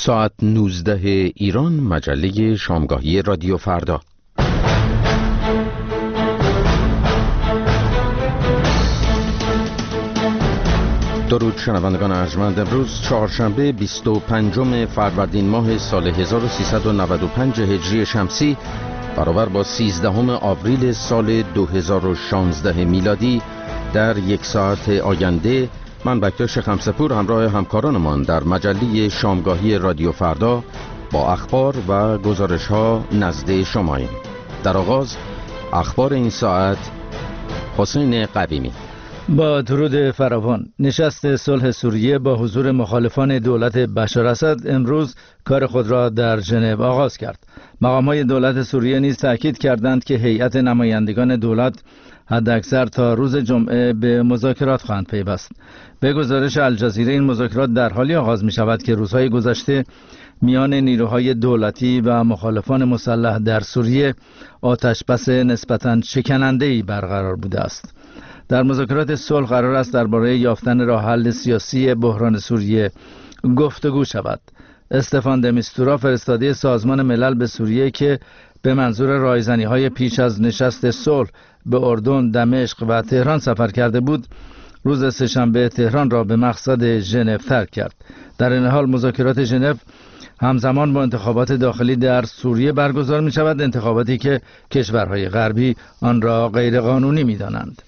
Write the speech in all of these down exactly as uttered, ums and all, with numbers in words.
ساعت نوزده ایران، مجله شامگاهی رادیو فردا. درود شنوندگان ارجمند. امروز چهارشنبه بیست و پنجم فروردین ماه سال هزار و سیصد و نود و پنج هجری شمسی برابر با سیزدهم آوریل سال دو هزار و شانزده میلادی. در یک ساعت آینده من بکتاش خمسپور همراه همکارانمان در مجله شامگاهی رادیو فردا با اخبار و گزارش ها نزد شماییم. در آغاز اخبار این ساعت، حسین قویمی. با درود فراوان. نشست صلح سوریه با حضور مخالفان دولت بشار اسد امروز کار خود را در ژنو آغاز کرد. مقام‌های دولت سوریه نیز تاکید کردند که هیئت نمایندگان دولت حداکثر تا روز جمعه به مذاکرات خواهند پیوست. به گزارش الجزیره این مذاکرات در حالی آغاز می شود که روزهای گذشته میان نیروهای دولتی و مخالفان مسلح در سوریه آتش‌بس نسبتاً شکننده‌ای برقرار بوده است. در مذاکرات صلح قرار است درباره یافتن راه حل سیاسی بحران سوریه گفتگو شود. استفان د میستورا، فرستاده سازمان ملل به سوریه که به منظور رایزنی‌های پیش از نشست صلح به اردن، دمشق و تهران سفر کرده بود، روز سه‌شنبه تهران را به مقصد ژنو ترک کرد. در این حال مذاکرات ژنو همزمان با انتخابات داخلی در سوریه برگزار می شود، انتخاباتی که کشورهای غربی آن را غیرقانونی می دانند.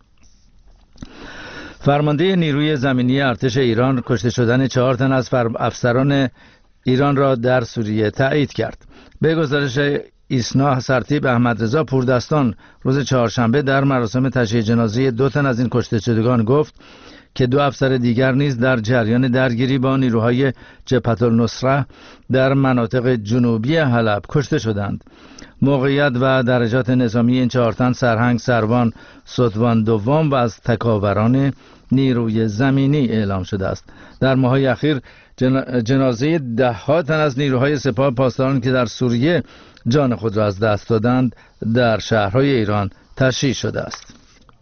فرمانده نیروی زمینی ارتش ایران کشته شدن چهار تن از افسران ایران را در سوریه تایید کرد. به گزارش ایسنا، سرتیپ احمدرضا پوردستان روز چهارشنبه در مراسم تشییع جنازه دو تن از این کشته شدگان گفت که دو افسر دیگر نیز در جریان درگیری با نیروهای جبهة النصره در مناطق جنوبی حلب کشته شدند. موقعیت و درجات نظامی این چهار تن سرهنگ سروان ستوان دوم و از تکاوران نیروی زمینی اعلام شده است. در ماه‌های اخیر جن... جنازه ده ها تن از نیروهای سپاه پاسداران که در سوریه جان خود را از دست دادند در شهرهای ایران تشییع شده است.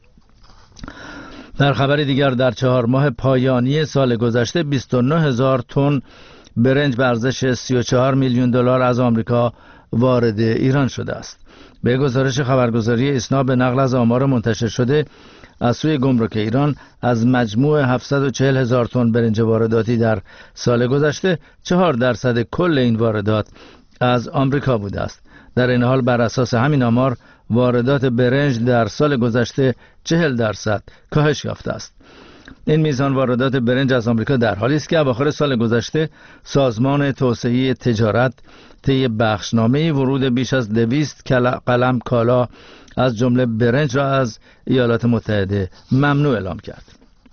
در خبر دیگر، در چهار ماه پایانی سال گذشته بیست و نه هزار تن برنج به ارزش سی و چهار میلیون دلار از آمریکا وارد ایران شده است. به گزارش خبرگزاری ایسنا، به نقل از آمار منتشر شده از سوی گمرک ایران، از مجموع هفتصد و چهل هزار تن برنج وارداتی در سال گذشته چهار درصد کل این واردات از آمریکا بوده است. در این حال بر اساس همین آمار واردات برنج در سال گذشته چهل درصد کاهش یافته است. این میزان واردات برنج از آمریکا در حالی است که اواخر سال گذشته سازمان توسعه تجارت طی بخشنامه ورود بیش از دویست قلم کالا از جمله برنج را از ایالات متحده ممنوع اعلام کرد.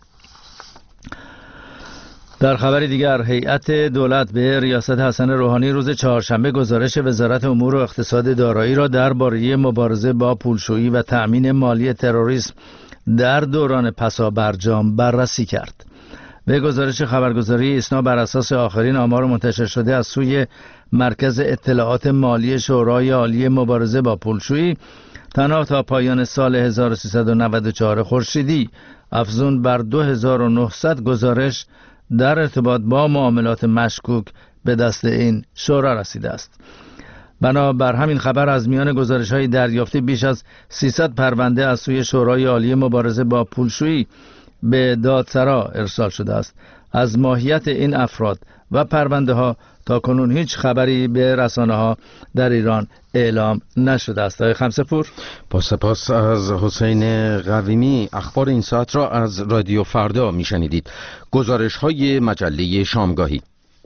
در خبر دیگر، هیئت دولت به ریاست حسن روحانی روز چهارشنبه گزارش وزارت امور و اقتصاد دارایی را درباره مبارزه با پولشویی و تأمین مالی تروریسم در دوران پسابرجام بررسی کرد. به گزارش خبرگزاری ایسنا، بر اساس آخرین آمار منتشر شده از سوی مرکز اطلاعات مالی شورای عالی مبارزه با پولشویی، تنها تا پایان سال هزار و سیصد و نود و چهار خورشیدی افزون بر دو هزار و نهصد گزارش در ارتباط با معاملات مشکوک به دست این شورا رسیده است. بنابر همین خبر، از میان گزارش‌های دریافتی بیش از سیصد پرونده از سوی شورای عالی مبارزه با پولشویی به دادسرا ارسال شده است. از ماهیت این افراد و پرونده ها تا کنون هیچ خبری به رسانه ها در ایران اعلام نشده است. آقای خمسپور. با سپاس از حسین قویمی. اخبار این ساعت را از رادیو فردا میشنیدید. گزارش های مجله شامگاهی.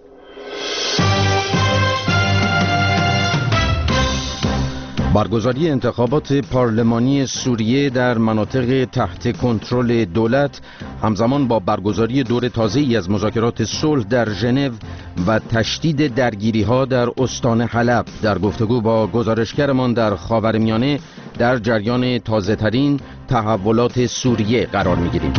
برگزاری انتخابات پارلمانی سوریه در مناطق تحت کنترل دولت همزمان با برگزاری دور تازه‌ای از مذاکرات صلح در ژنو و تشدید درگیری‌ها در استان حلب در گفتگو با گزارشگرمان در خاورمیانه در جریان تازه‌ترین تحولات سوریه قرار می‌گیریم.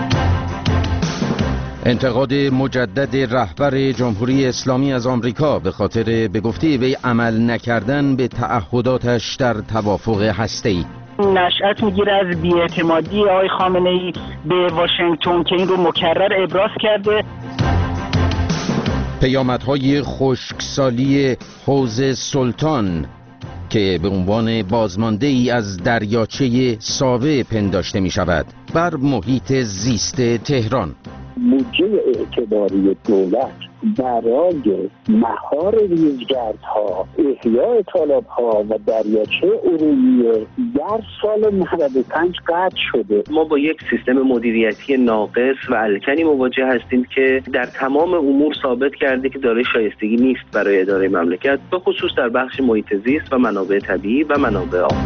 انتقاد مجدد رهبر جمهوری اسلامی از آمریکا به خاطر به گفته وی عمل نکردن به تعهداتش در توافق هسته‌ای. نشأت میگیره از بی‌اعتمادی آقای خامنه‌ای به واشنگتن که این رو مکرر ابراز کرده. پیامدهای خشکسالی حوض سلطان که به عنوان بازمانده ای از دریاچه ساوه پنداشته می شود بر محیط زیست تهران. بودجه اعتباری دولت برای مهار ریزگردها، احیاء تالاب‌ها و دریاچه ارومیه در سال نود و پنج قطع شده. ما با یک سیستم مدیریتی ناقص و الکنی مواجه هستیم که در تمام امور ثابت کرده که دارای شایستگی نیست برای اداره مملکت، به خصوص در بخش محیط زیست و منابع طبیعی و منابع آب.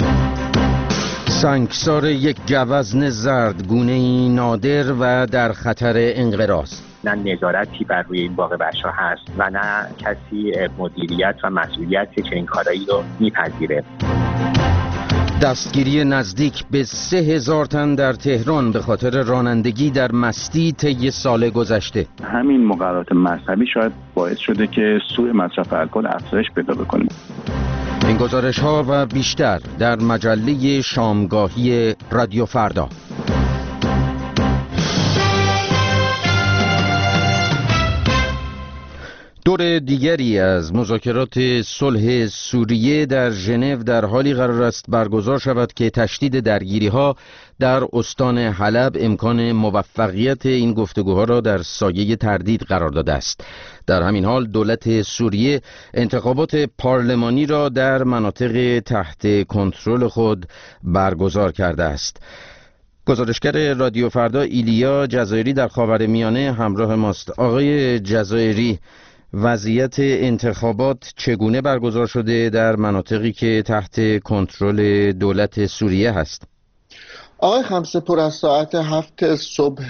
سنگسار یک گوزن زردگونه‌ای نادر و در خطر انقراض. نه نظارتی بر روی این باغ بشا هست و نه کسی مدیریت و مسئولیت که این کارایی رو میپذیره. دستگیری نزدیک به سه هزار تن در تهران به خاطر رانندگی در مستی طی سال گذشته. همین مقررات مذهبی شاید باعث شده که سوء مصرف الکل افزایش پیدا بکنه. این گزارش ها و بیشتر در مجله شامگاهی رادیو فردا. دور دیگری از مذاکرات صلح سوریه در ژنو در حالی قرار است برگزار شود که تشدید درگیری‌ها در استان حلب امکان موفقیت این گفتگوها را در سایه تردید قرار داده است. در همین حال دولت سوریه انتخابات پارلمانی را در مناطق تحت کنترل خود برگزار کرده است. گزارشگر رادیو فردا ایلیا جزایری در خاورمیانه همراه ماست. آقای جزایری، وضعیت انتخابات چگونه برگزار شده در مناطقی که تحت کنترل دولت سوریه هست؟ آقای خمسه‌پور، از ساعت هفت صبح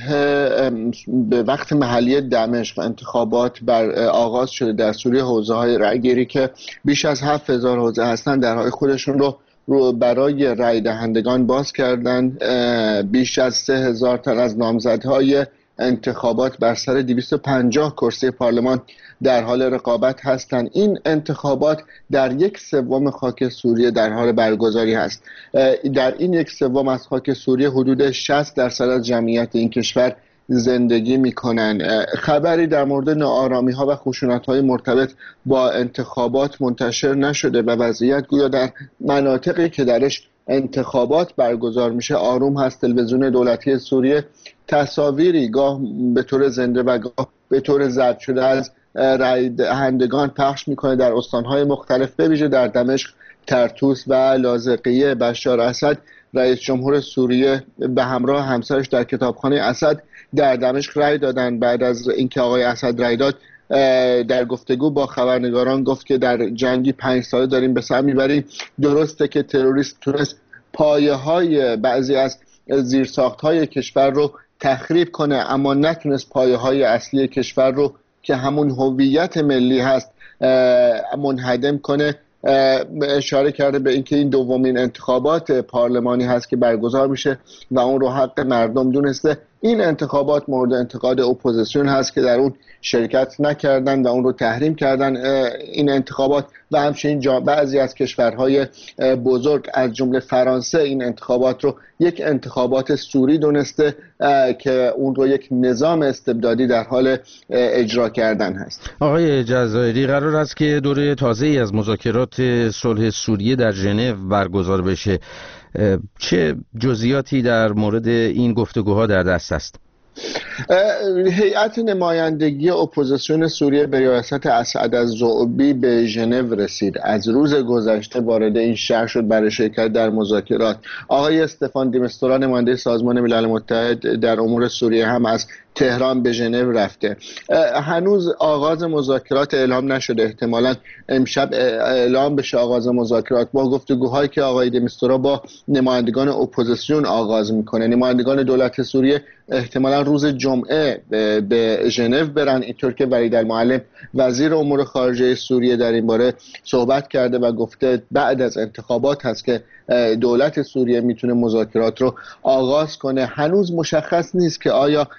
به وقت محلی دمشق انتخابات بر آغاز شده در سوریه. حوزه های رأیگیری که بیش از هفت هزار حوزه هستند درهای خودشون رو رو برای رای دهندگان باز کردن. بیش از سه هزار تن از نامزدهای انتخابات بر سر دویست و پنجاه کرسی پارلمان در حال رقابت هستند. این انتخابات در یک سوم خاک سوریه در حال برگزاری هست. در این یک سوم از خاک سوریه حدود شصت درصد از جمعیت این کشور زندگی میکنن. خبری در مورد ناآرامی ها و خشونت های مرتبط با انتخابات منتشر نشده و وضعیت گویا در مناطقی که درش انتخابات برگزار میشه آروم هست. تلویزیون دولتی سوریه تصاویری گاه به طور زنده و گاه به طور ضبط شده از رای دهندگان پخش میکنه در استانهای مختلف، به ویژه در دمشق، طرطوس و لاذقیه. بشار اسد رئیس جمهور سوریه به همراه همسرش در کتابخانه اسد در دمشق رای دادن. بعد از اینکه آقای اسد رای داد در گفتگو با خبرنگاران گفت که در جنگی پنج ساله داریم به سر میبریم. درسته که تروریست تونست پایه های بعضی از زیرساخت های کشور رو تخریب کنه، اما نتونست پایه های اصلی کشور رو که همون هویت ملی هست منهدم کنه. اشاره کرده به اینکه این دومین انتخابات پارلمانی هست که برگزار میشه و اون رو حق مردم دونسته. این انتخابات مورد انتقاد اپوزیسیون هست که در اون شرکت نکردن و اون رو تحریم کردن این انتخابات و همچنین بعضی از کشورهای بزرگ از جمله فرانسه این انتخابات رو یک انتخابات سوری دونسته که اون رو یک نظام استبدادی در حال اجرا کردن هست. آقای جزایری، قرار است که دوره تازه‌ای از مذاکرات صلح سوریه در ژنو برگزار بشه. چه جزئیاتی در مورد این گفتگوها در دست است؟ هیئت نمایندگی اپوزیسیون سوریه به ریاست اسعد الزغبی به ژنو رسید. از روز گذشته وارد این شهر شد برای شرکت در مذاکرات. آقای استفان دی میستورا نماینده سازمان ملل متحد در امور سوریه هم از تهران به ژنو رفته. هنوز آغاز مذاکرات اعلام نشده، احتمالاً امشب اعلام بشه آغاز مذاکرات با گفتگوهایی که آقای دی میستورا با نمایندگان اپوزیسیون آغاز میکنه. نمایندگان دولت سوریه احتمالاً روز جمعه به ژنو برن. اینطور که ولید المعلم وزیر امور خارجه سوریه در این باره صحبت کرده و گفته بعد از انتخابات هست که دولت سوریه میتونه مذاکرات رو آغاز کنه. هنوز مشخص نیست که آیا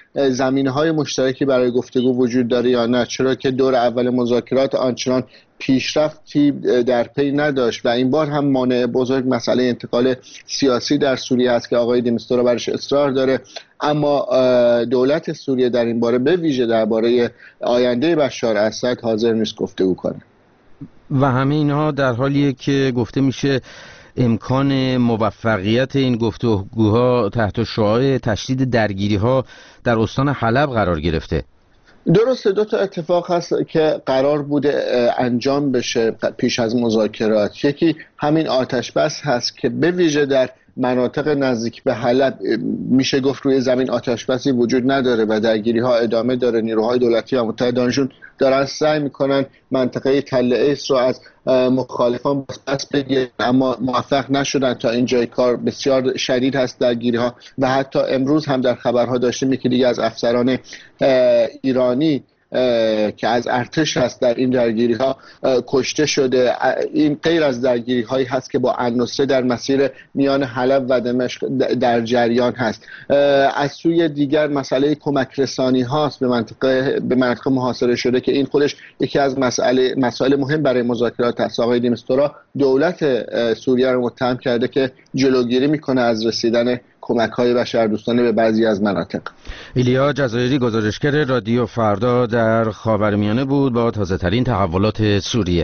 زمینه‌های مشترکی برای گفتگو وجود داره یا نه، چرا که دور اول مذاکرات آنچنان پیشرفتی در پی نداشت و این بار هم مانع بزرگ مسئله انتقال سیاسی در سوریه است که آقای دی میستورا برش اصرار داره، اما دولت سوریه در این باره به ویژه درباره آینده بشار اسد حاضر نیست گفتگو کنه. و همه اینها در حالیه که گفته میشه امکان موفقیت این گفتگوها تحت شعاع تشدید درگیری‌ها در استان حلب قرار گرفته. درسته، دو تا اتفاق هست که قرار بوده انجام بشه پیش از مذاکرات. یکی همین آتش بس هست که به ویژه در مناطق نزدیک به حلب میشه گفت روی زمین آتش بسی وجود نداره و درگیری ها ادامه داره. نیروهای دولتی و متحدانشون دارن سعی میکنن منطقه تل ایس رو از مخالفان بس بگیرن، اما موفق نشدن. تا اینجای کار بسیار شدید هست درگیری ها و حتی امروز هم در خبرها داشتیم که دیگه از افسران ایرانی که از ارتش هست در این درگیری ها کشته شده. این غیر از درگیری هایی هست که با النصره در مسیر میان حلب و دمشق در جریان هست. از سوی دیگر مسئله کمک رسانی هاست به منطقه به مناطق محاصره شده که این خودش یکی از مسئله مسائل مهم برای مذاکرات است. آقای دی میستورا دولت سوریه رو متهم کرده که جلوگیری میکنه از رسیدن کمک‌های بشردوستانه به بعضی از مناطق. ایلیا جزایری، گزارشگر رادیو فردا در خاورمیانه بود با تازه‌ترین تحولات سوریه.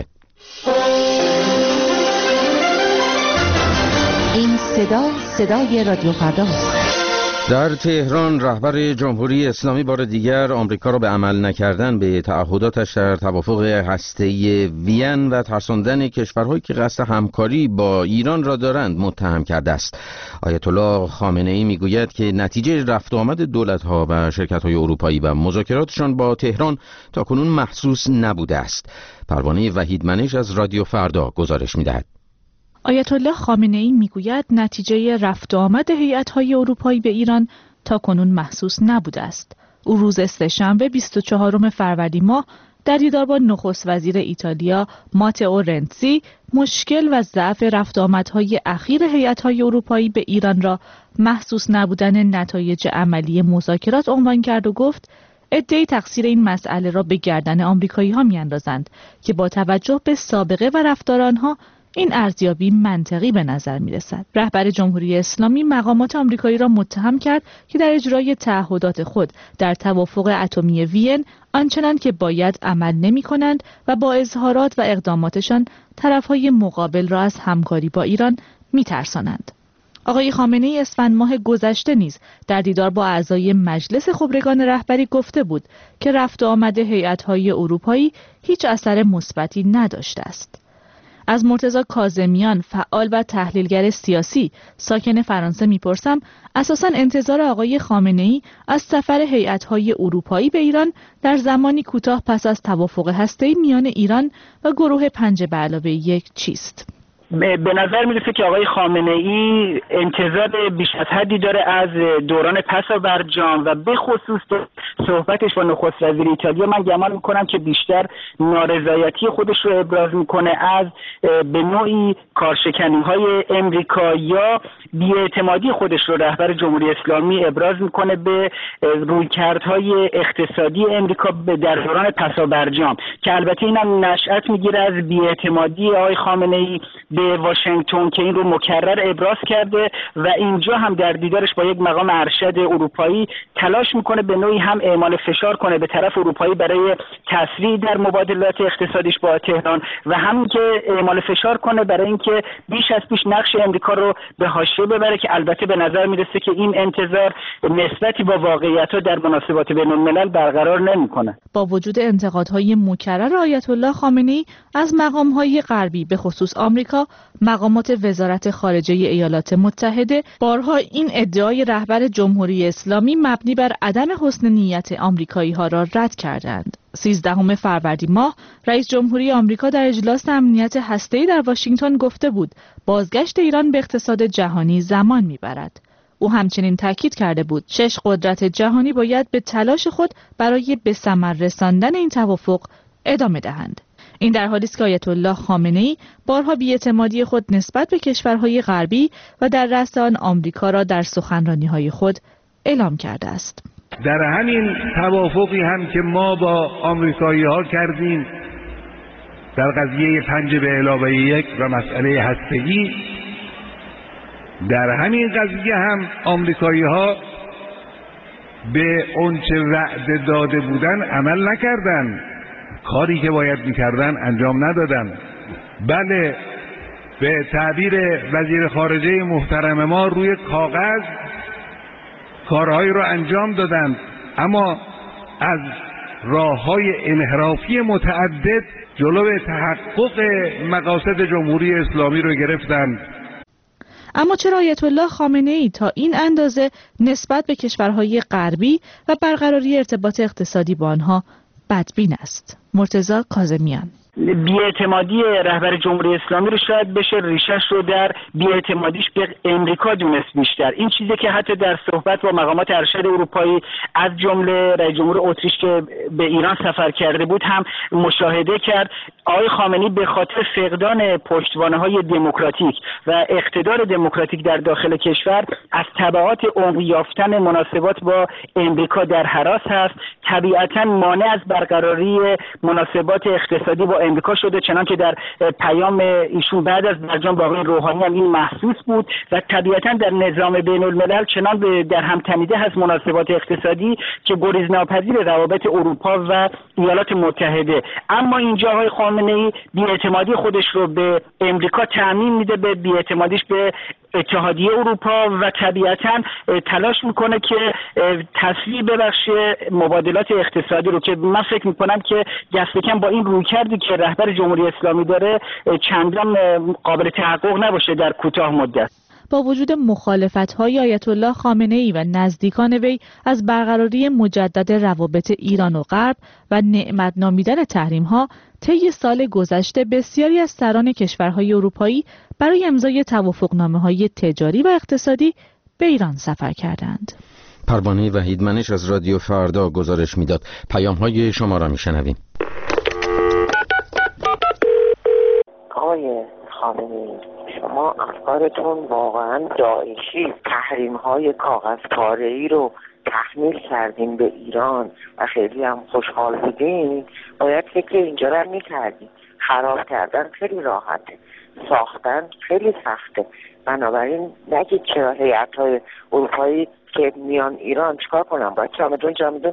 این صدا صدای رادیو فردا است. در تهران رهبر جمهوری اسلامی بار دیگر آمریکا را به عمل نکردن به تعهداتش در توافق هسته‌ای وین و ترساندن کشورهایی که قصد همکاری با ایران را دارند متهم کرده است. آیت الله خامنه‌ای میگوید که نتیجه رفت و آمد دولت‌ها و شرکت‌های اروپایی و مذاکراتشان با تهران تاکنون محسوس نبوده است. پروانه وحیدمنش از رادیو فردا گزارش می‌دهد. آیت الله خامنه‌ای میگوید نتیجه رفت و آمد هیئت‌های اروپایی به ایران تاکنون محسوس نبوده است. او روز سه‌شنبه بیست و چهارم فروردین ماه در دیدار با نخست وزیر ایتالیا ماتئو رنزی مشکل و ضعف رفت و آمدهای اخیر هیئت‌های اروپایی به ایران را محسوس نبودن نتایج عملی مذاکرات عنوان کرد و گفت عده‌ای تقصیر این مسئله را به گردن آمریکایی‌ها می‌اندازند که با توجه به سابقه و رفتار آنها این ارزیابی منطقی به نظر می رسد. رهبر جمهوری اسلامی مقامات آمریکایی را متهم کرد که در اجرای تعهدات خود در توافق اتمی وین آنچنان که باید عمل نمی کنند و با اظهارات و اقداماتشان طرفهای مقابل را از همکاری با ایران می ترسانند. آقای خامنه‌ای اسفند ماه گذشته نیز در دیدار با اعضای مجلس خبرگان رهبری گفته بود که رفت و آمد هیئت‌های اروپایی هیچ اثر مثبتی نداشته است. از مرتضی کاظمیان، فعال و تحلیلگر سیاسی ساکن فرانسه میپرسم اساساً انتظار آقای خامنه‌ای از سفر هیئت‌های اروپایی به ایران در زمانی کوتاه پس از توافق هسته‌ای میان ایران و گروه پنج به علاوه یک چیست؟ به نظر میرسه که آقای خامنه‌ای انتظار بیش از حدی داره از دوران پسا برجام و به خصوص صحبتش با نخست وزیر ایتالیا. من گمان میکنم که بیشتر نارضایتی خودش رو ابراز میکنه از به نوعی کارشکنی‌های امریکا یا بی‌اعتمادی خودش رو رهبر جمهوری اسلامی ابراز میکنه به رویکردهای اقتصادی امریکا در دوران پسا برجام که البته اینم نشأت میگیره از بی‌اعتمادی آقای خامنه‌ای به واشنگتن که این رو مکرر ابراز کرده و اینجا هم در دیدارش با یک مقام ارشد اروپایی تلاش میکنه به نوعی هم اعمال فشار کنه به طرف اروپایی برای تسریع در مبادلات اقتصادیش با تهران و همین که اعمال فشار کنه برای اینکه بیش از پیش نقش امریکا رو به حاشیه ببره که البته به نظر میرسه که این انتظار نسبتی با واقعیت‌ها در مناسبات بین‌الملل برقرار نمیکنه. با وجود انتقادهای مکرر آیت الله خامنه‌ای از مقام‌های غربی به خصوص آمریکا، مقامات وزارت خارجه ایالات متحده بارها این ادعای رهبر جمهوری اسلامی مبنی بر عدم حسن نیت آمریکایی‌ها را رد کردند. سیزدهم فروردین ماه رئیس جمهوری آمریکا در اجلاس امنیت هسته‌ای در واشنگتن گفته بود بازگشت ایران به اقتصاد جهانی زمان می‌برد. او همچنین تاکید کرده بود شش قدرت جهانی باید به تلاش خود برای به ثمر رساندن این توافق ادامه دهند. این در حالی است که آیت الله خامنه‌ای بارها بی‌اعتمادی خود نسبت به کشورهای غربی و در رأس آن آمریکا را در سخنرانی‌های خود اعلام کرده است. در همین توافقی هم که ما با آمریکایی ها کردیم در قضیه پنج به علاوه یک و مسئله هسته‌ای، در همین قضیه هم آمریکایی ها به اونچه وعده داده بودن عمل نکردن، کاری که باید میکردن انجام ندادن. بله، به تعبیر وزیر خارجه محترم ما روی کاغذ کارهایی رو انجام دادن، اما از راه‌های انحرافی متعدد جلو تحقق مقاصد جمهوری اسلامی رو گرفتن. اما چرا آیت الله خامنه ای تا این اندازه نسبت به کشورهای غربی و برقراری ارتباط اقتصادی با آنها بدبین است؟ مرتضی کاظمیان: بی‌اعتمادی رهبر جمهوری اسلامی رو شاید بشه ریشش رو در بی‌اعتمادیش به امریکا دونست بیشتر. این چیزی که حتی در صحبت با مقامات ارشد اروپایی از جمله رئیس جمهور اتریش که به ایران سفر کرده بود هم مشاهده کرد. آقای خامنه‌ای به خاطر فقدان پشتوانه‌های دموکراتیک و اقتدار دموکراتیک در داخل کشور از تبعات عمق یافتن مناسبات با امریکا در هراس هست. طبیعتاً مانع از برقراری مناسبات اقتصادی با امریکا شده، چنانکه در پیام ایشون بعد از برجام با آقای روحانی هم این محسوس بود و طبیعتاً در نظام بین الملل چنان در هم تنیده هست مناسبات اقتصادی که گریزناپذیر روابط اروپا و ایالات متحده. اما اینجا آقای خامنه‌ای بی‌اعتمادی خودش رو به امریکا تعمیم میده، به بی‌اعتمادیش به اتحادیه اروپا و طبیعتاً تلاش میکنه که تسریع ببخشه مبادلات اقتصادی رو که من فکر میکنم که دست کم با این رویکردی که رهبر جمهوری اسلامی داره چندان قابل تحقق نباشه در کوتاه مدت. با وجود مخالفت‌های آیت الله خامنه‌ای و نزدیکان وی از برقراری مجدد روابط ایران و غرب و نعمت نامیدن تحریم‌ها، طی سال گذشته بسیاری از سران کشورهای اروپایی برای امضای توافقنامه‌های تجاری و اقتصادی به ایران سفر کردند. پروانه وحیدمنش از رادیو فردا گزارش میداد. پیام‌های شما را میشنویم. آقای خامنه‌ای، شما افکارتون واقعا داعشی، تحریم های کاغذ پاره‌ای رو تحمیل کردین به ایران و خیلی هم خوشحال بودین. باید فکر اینجا رو میکردین. خراب کردن خیلی راحته، ساختن خیلی سخته. بنابراین نگید چرا هیئت‌های اروپایی که میان ایران چیکار کنن، باید چمدون چمدون.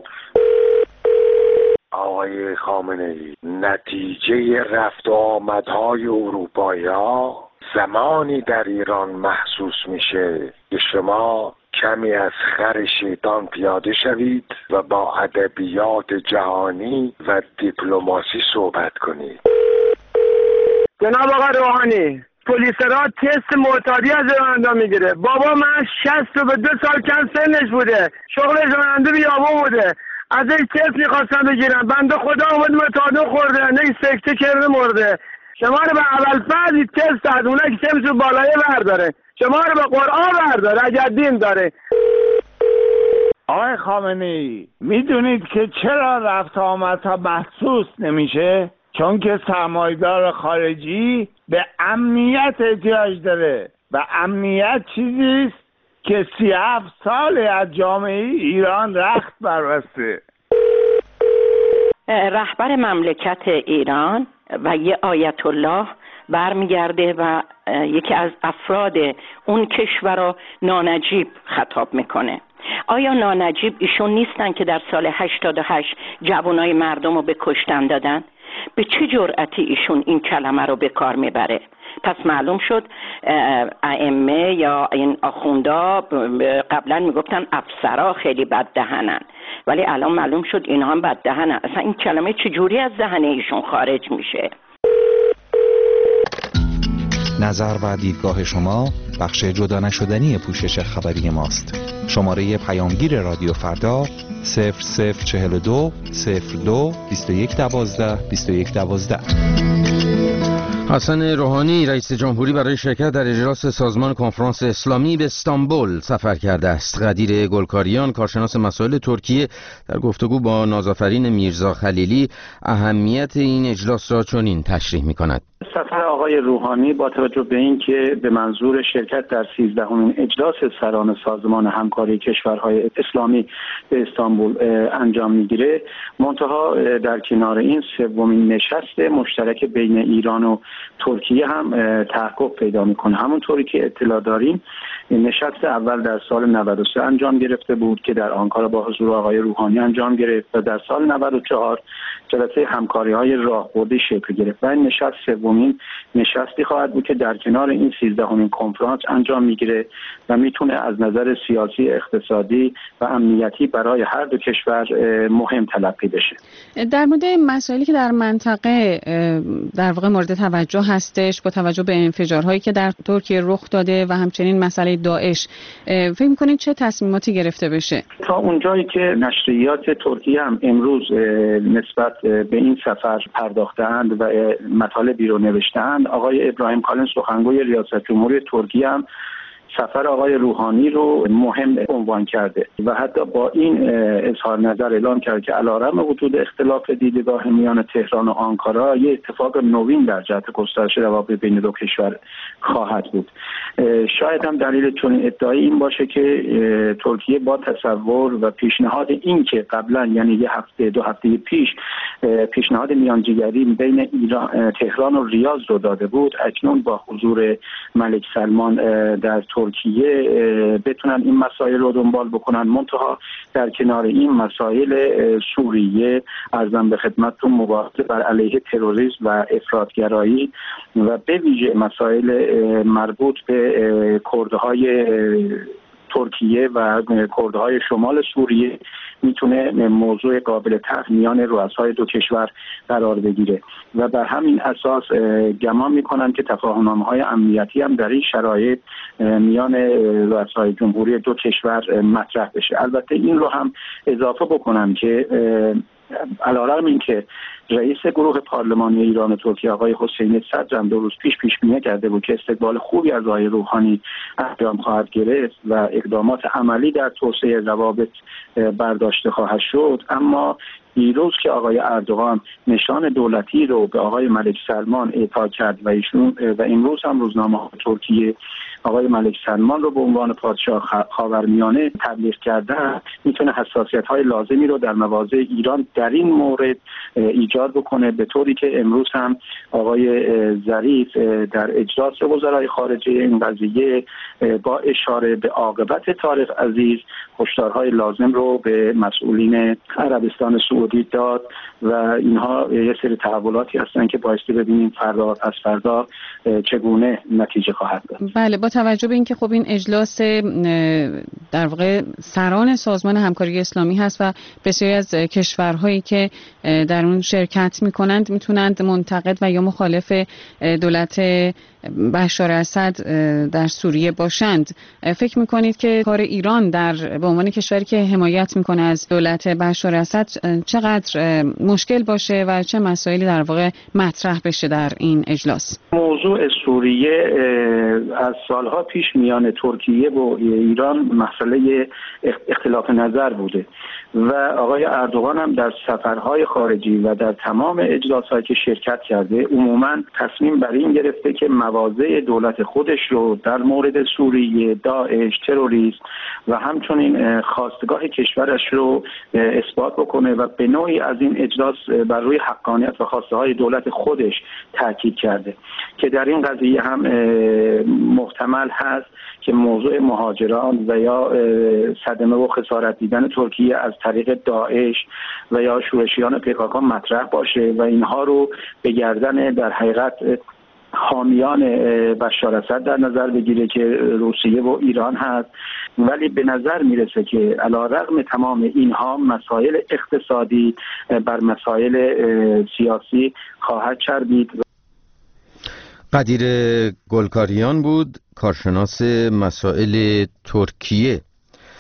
آقای خامنه‌ای، نتیجه رفت و آمدهای اروپایی‌ها زمانی در ایران محسوس میشه که شما کمی از خر شیطان پیاده شوید و با ادبیات جهانی و دیپلماسی صحبت کنید. جناب آقای روحانی، پلیس را تست معتادی از راننده میگیره. بابا من شصت و به دو سال کم سنش بوده، شغلش راننده بیابون بوده، ازش تست میخواستم بگیرم، بنده خدا اومد متادون خورده، نه سکته کرده مرده. شما رو به اول فرض تست از اونه که شمس بالایه برداره، شما رو به قرآن برداره اگر دین داره. آقای خامنه‌ای، میدونید که چرا رفت آمدها محسوس نمیشه؟ چون که سرمایه‌دار خارجی به امنیت احتیاج داره و امنیت چیزیست که سی و هفت سال از جامعه ایران رخت بربسته. رهبر مملکت ایران و یه آیت الله برمیگرده و یکی از افراد اون کشور رو نانجیب خطاب میکنه. آیا نانجیب ایشون نیستن که در سال هشتاد و هشت جوانای مردم رو به کشتن دادن؟ به چه جرأتی ایشون این کلمه رو به کار میبره؟ پس معلوم شد ائمه یا این آخوندا قبلا میگفتن افسرا خیلی بد دهنن، ولی الان معلوم شد اینا هم بد دهنن. اصلا این کلمه چجوری از دهن ایشون خارج میشه؟ نظر و دیدگاه شما بخش جدا نشدنی پوشش خبری ماست. شماره پیامگیر رادیو فردا صفر صفر چهل و دو صفر دو بیست و یک دوازده بیست و یک دوازده. حسن روحانی رئیس جمهوری برای شرکت در اجلاس سازمان کنفرانس اسلامی به استانبول سفر کرده است. قدیر گلکاریان کارشناس مسائل ترکیه در گفتگو با نازآفرین میرزا خلیلی اهمیت این اجلاس را چنین تشریح می‌کند. سفر آقای روحانی با توجه به اینکه به منظور شرکت در سیزدهمین اجلاس سران سازمان همکاری کشورهای اسلامی به استانبول انجام میگیره، منتها در کنار این سومین نشست مشترک بین ایران و ترکیه هم تحقق پیدا میکنه. همونطوری که اطلاع داریم نشست اول در سال نود و سه انجام گرفته بود که در آنکارا با حضور آقای روحانی انجام گرفت و در سال نود و چهار جلسه همکاری های راهبردی شکل گرفت و این نشست سومین نشستی خواهد بود که در کنار این سیزدهمین کنفرانس انجام میگیره و میتونه از نظر سیاسی، اقتصادی و امنیتی برای هر دو کشور مهم تلقی بشه. در مورد مسائلی که در منطقه در واقع مورد توجه هستش با توجه به انفجارهایی که در ترکیه رخ داده و همچنین مسئله داعش، فکر می‌کنید چه تصمیماتی گرفته بشه؟ تا اونجایی که نشریات ترکیه هم امروز نسبت به این سفر پرداختند و مطالبی رو نوشتند، آقای ابراهیم کالن سخنگوی ریاست جمهوری ترکیه هم سفر آقای روحانی رو مهم عنوان کرده و حتی با این اظهار نظر اعلام کرد که علیرغم وجود اختلاف دیدگاه میان تهران و آنکارا یک اتفاق نوین در جهت گسترش روابط بین دو کشور خواهد بود. شاید هم دلیل چنین ادعایی این باشه که ترکیه با تصور و پیشنهاد این که قبلا یعنی یه هفته دو هفته پیش پیشنهاد میانجیگری بین ایران تهران و ریاض رو داده بود، اکنون با حضور ملک سلمان در ترکیه بتونن این مسائل رو دنبال بکنن. منتها در کنار این مسائل سوریه، ارزم به خدمتتون مبارزه بر علیه تروریسم و افراطگرایی و به ویژه مسائل مربوط به کردهای ترکیه و کردهای شمال سوریه میتونه موضوع قابل طرح میان رؤسای دو کشور قرار بگیره و بر همین اساس گمان میکنن که تفاهم‌نامه‌های امنیتی هم در این شرایط میان رؤسای جمهوری دو کشور مطرح بشه. البته این رو هم اضافه بکنم که علیرغم اینکه رئیس گروه پارلمانی ایران و ترکیه آقای حسین صدر هم دو روز پیش پیش بینی کرده بود که استقبال خوبی از آقای روحانی انجام خواهد گرفت و اقدامات عملی در توسعه روابط برداشته خواهد شد، اما دیروز که آقای اردوغان نشان دولتی رو به آقای ملک سلمان اعطا کرد و ایشون و امروز هم روزنامه ترکیه آقای ملک سلمان رو به عنوان پادشاه خاورمیانه تبلیغ کردن، میتونه حساسیت‌های لازمی رو در مواضع ایران در این مورد ایجاد بکنه، به طوری که امروز هم آقای ظریف در اجلاس وزرای خارجه این قضیه با اشاره به عاقبت طارق عزیز هشدارهای لازم رو به مسئولین عربستان سعودی داد و اینها یه سری تحولاتی هستن که بایستی ببینیم فردا از فردا چگونه نتیجه خواهد داد. بله، با توجه به اینکه خب این اجلاس در واقع سران سازمان همکاری اسلامی هست و بسیاری از کشورهایی که در اون شرکت میکنند میتونند منتقد و یا مخالف دولت بشار اسد در سوریه باشند، فکر میکنید که کار ایران در به عنوان کشوری که حمایت میکنه از دولت بشار اسد چقدر مشکل باشه و چه مسائلی در واقع مطرح بشه در این اجلاس؟ موضوع سوریه از سالها پیش میان ترکیه و ایران مسئله اختلاف نظر بوده و آقای اردوغان هم در سفرهای خارجی و در تمام اجلاس‌هایی که شرکت کرده عموماً تصمیم بر این گرفته که مواضع دولت خودش رو در مورد سوریه، داعش، تروریسم و همچنین خواستگاه کشورش رو اثبات بکنه و به نوعی از این اجلاس بر روی حقانیت و خواسته های دولت خودش تاکید کرده که در این قضیه هم محتمل هست که موضوع مهاجران و یا صدمه و خسارت دیدن ترکیه از طریق داعش و یا شورشیان پیکاکا مطرح باشه و اینها رو به گردن در حقیقت حامیان بشار اسد در نظر بگیره که روسیه و ایران هست، ولی به نظر میرسه که علیرغم تمام اینها مسائل اقتصادی بر مسائل سیاسی خواهد چربید. قدیر گلکاریان بود، کارشناس مسائل ترکیه.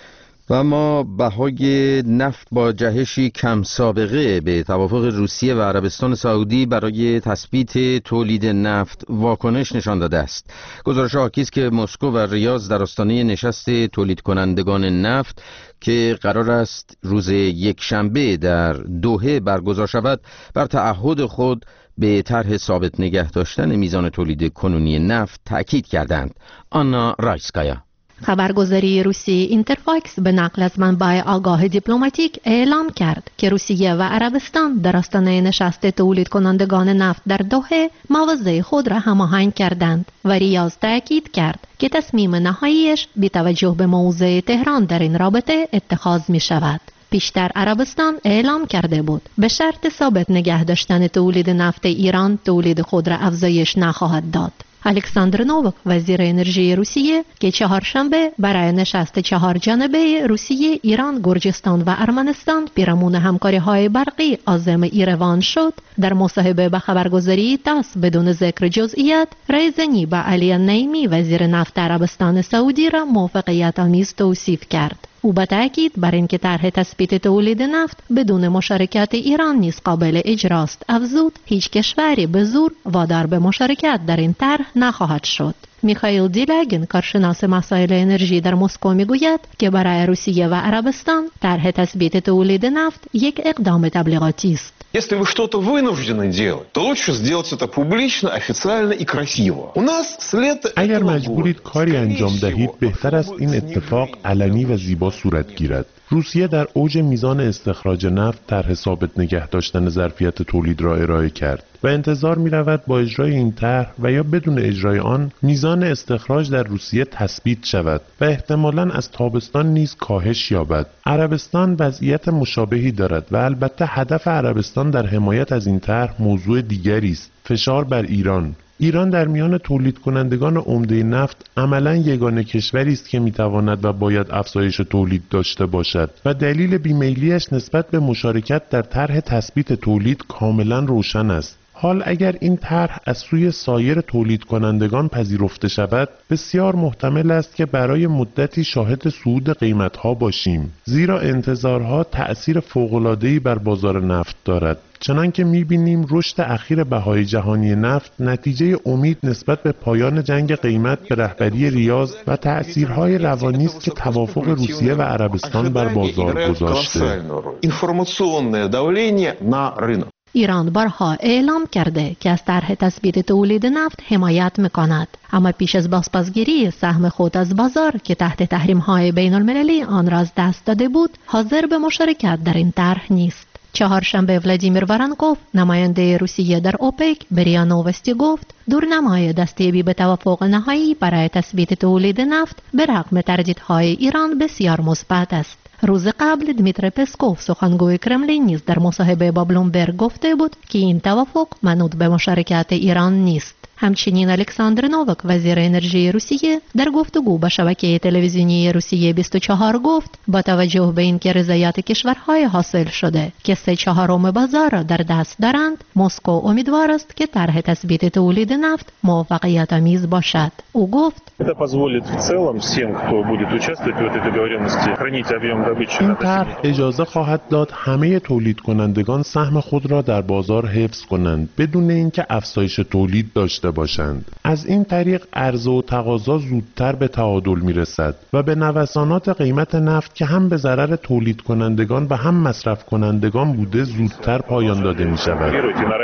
و اما بهای نفت با جهشی کم سابقه به توافق روسیه و عربستان سعودی برای تثبیت تولید نفت واکنش نشان داده است. گزارش حاکی است که مسکو و ریاض در آستانه نشست تولید کنندگان نفت که قرار است روز یکشنبه در دوحه برگزار شود بر تعهد خود به طرح ثابت نگه داشتن میزان تولید کنونی نفت تأکید کردند. آنا رایسکایا. خبرگزاری روسی اینترفاکس به نقل از منبع آگاه دیپلماتیک اعلام کرد که روسیه و عربستان در آستانه نشست تولید کنندگان نفت در دوحه مواضع خود را هماهنگ کردند و ریاض تأکید کرد که تصمیم نهاییش بی توجه به موضع تهران در این رابطه اتخاذ می شود. پیشتر عربستان اعلام کرده بود به شرط ثابت نگه داشتن تولید نفت ایران تولید خود را افزایش نخواهد داد. الکساندر نووک وزیر انرژی روسیه که چهارشنبه برای نشست چهار جانبه روسیه، ایران، گرجستان و ارمنستان پیرامون همکاری‌های برقی عازم ایروان شد، در مصاحبه به خبرگزاری تاس بدون ذکر جزئیات رایزنی با علی نیمی وزیر نفت عربستان سعودی را موافقت آمیز توصیف کرد. او با تأکید بر اینکه طرح تثبیت تولید نفت بدون مشارکت ایران نیز قابل اجراست افزود هیچ کشوری به زور وادار به مشارکت در این طرح نخواهد شد. میخائیل دیلاگین کارشناس مسائل انرژی در مسکو میگوید که برای روسیه و عربستان طرح تثبیت تولید نفت یک اقدام تبلیغاتی است. Если вы что-то вынуждены делать, то лучше сделать это публично, официально и красиво. У нас след... اگر مجبورید کاری انجام دهید بهتر است این اتفاق علنی و زیبا صورت گیرد. روسیه در اوج میزان استخراج نفت طرح ثابت نگه داشتن ظرفیت تولید را ارائه کرد و انتظار می رود با اجرای این طرح و یا بدون اجرای آن میزان استخراج در روسیه تثبیت شود و احتمالاً از تابستان نیز کاهش یابد. عربستان وضعیت مشابهی دارد و البته هدف عربستان در حمایت از این طرح موضوع دیگری است: فشار بر ایران. ایران در میان تولید کنندگان عمده نفت عملاً یگانه کشوری است که میتواند و باید افزایش تولید داشته باشد و دلیل بیمیلیش نسبت به مشارکت در طرح تثبیت تولید کاملاً روشن است. حال اگر این طرح از سوی سایر تولید کنندگان پذیرفته شود، بسیار محتمل است که برای مدتی شاهد صعود قیمت‌ها باشیم، زیرا انتظارها تأثیر فوق‌العاده‌ای بر بازار نفت دارد. چنانکه می‌بینیم رشد اخیر بهای جهانی نفت نتیجه امید نسبت به پایان جنگ قیمت به رهبری ریاض و تأثیرهای روانی است که توافق روسیه و عربستان بر بازار گذاشته. ایران بارها اعلام کرده که از طرح تثبیت تولید نفت حمایت می‌کند، اما پیش از بازپسگیری سهم خود از بازار که تحت تحریم‌های بین‌المللی آن را از دست داده بود، حاضر به مشارکت در این طرح نیست. چهارشنبه ولادیمیر وارانکوف نماینده روسیه در اوپک به ریا نووستی گفت دورنمای دستیابی به توافق نهایی برای تثبیت تولید نفت به رغم تردیدهای ایران بسیار مثبت است. روز قبل دمیتر پسکوف سخنگوی کرملین نیز در مصاحبه با بلومبرگ گفته بود که این توافق منوط به مشارکت ایران نیست. همچنین الکساندر نووک وزیر انرژی روسیه در گفتگو با شبکه تلویزیونی روسیه بیست و چهار گفت با توجه به اینکه رضایت کشورهای حاصل شده که سه چهارم بازار را در دست دارند، مسکو امیدوار است که طرح تثبیت تولید نفت موفقیت آمیز باشد. او گفت این طرح اجازه خواهد داد همه تولید کنندگان سهم خود را در بازار حفظ کنند بدون اینکه افزایش تولید داشته باشند. از این طریق عرضه و تقاضا زودتر به تعادل میرسد و به نوسانات قیمت نفت که هم به ضرر تولید کنندگان و هم مصرف کنندگان بوده زودتر پایان داده می شود.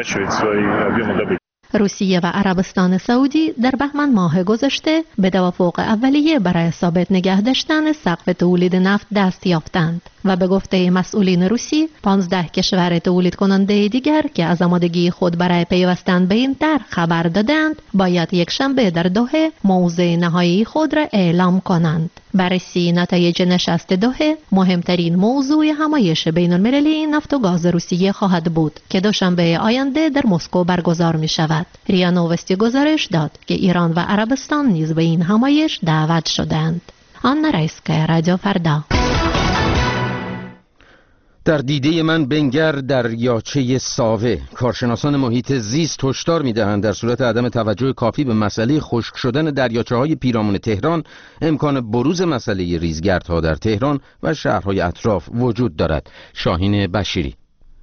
روسیه و عربستان سعودی در بهمن ماه گذشته به توافق اولیه برای ثابت نگه داشتن سقف تولید نفت دست یافتند و به گفته مسئولین روسی پانزده کشور تولید کننده دیگر که از آمادگی خود برای پیوستن به این طرح خبر دادند باید یک شنبه در دوحه موضع نهایی خود را اعلام کنند. بررسی نتایج نشست دوحه مهمترین موضوع همایش بین المللی نفت و گاز روسیه خواهد بود که دوشنبه آینده در مسکو برگزار می شود. ریا نووستی گزارش داد که ایران و عربستان نیز به این همایش دعوت شدند. آنا رایسکایا، رادیو فردا. در دیده من بنگر دریاچه ساوه. کارشناسان محیط زیست هشدار می‌دهند در صورت عدم توجه کافی به مسئله خشک شدن دریاچه‌های پیرامون تهران، امکان بروز مسئله ریزگردها در تهران و شهرهای اطراف وجود دارد. شاهین بشیری.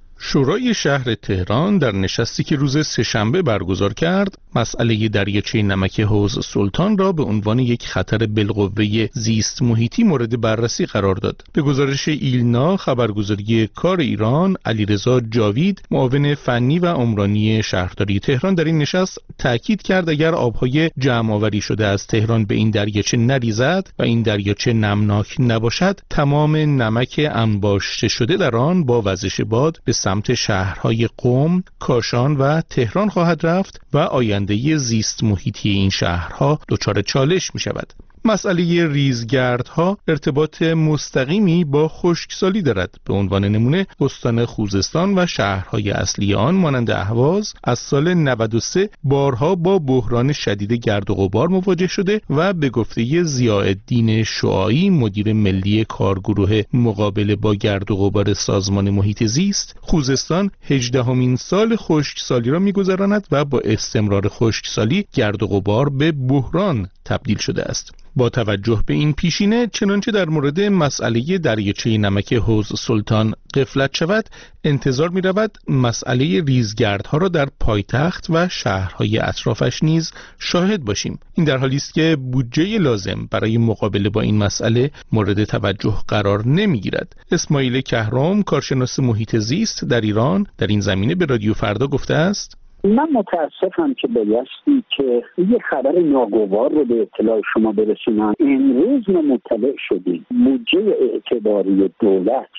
شورای شهر تهران در نشستی که روز سه‌شنبه برگزار کرد، مسئله دریاچه نمک حوض سلطان را به عنوان یک خطر بالقوه زیست محیطی مورد بررسی قرار داد. به گزارش ایلنا خبرگزاری کار ایران، علیرضا جاوید، معاون فنی و عمرانی شهرداری تهران، در این نشست تاکید کرد اگر آبهای جمع آوری شده از تهران به این دریاچه نریزد و این دریاچه نمناک نباشد، تمام نمک انباشته شده در آن با وزش باد به سمت شهرهای قم، کاشان و تهران خواهد رفت و آینده زیست محیطی این شهرها دچار چالش می شود. مسئله ریزگردها ارتباط مستقیمی با خشکسالی دارد. به عنوان نمونه استان خوزستان و شهرهای اصلی آن مانند اهواز از سال نود و سه بارها با بحران شدید گرد و غبار مواجه شده و به گفته ضیاءالدین شعاعی، مدیر ملی کارگروه مقابله با گرد و غبار سازمان محیط زیست، خوزستان هجدهمین سال خشکسالی را می‌گذراند و با استمرار خشکسالی گرد و غبار به بحران تبدیل شده است. با توجه به این پیشینه، چنانچه در مورد مسئله دریاچه نمک حوض سلطان غفلت شود، انتظار می رود مسئله ریزگردها را در پایتخت و شهرهای اطرافش نیز شاهد باشیم. این در حالی است که بودجه لازم برای مقابله با این مسئله مورد توجه قرار نمی گیرد. اسماعیل کهرام، کارشناس محیط زیست در ایران، در این زمینه به رادیو فردا گفته است: من متاسفم که بایستی که یه خبر ناگوار رو به اطلاع شما برسونم. امروز ما مطلع شدیم بودجه اعتباری دولت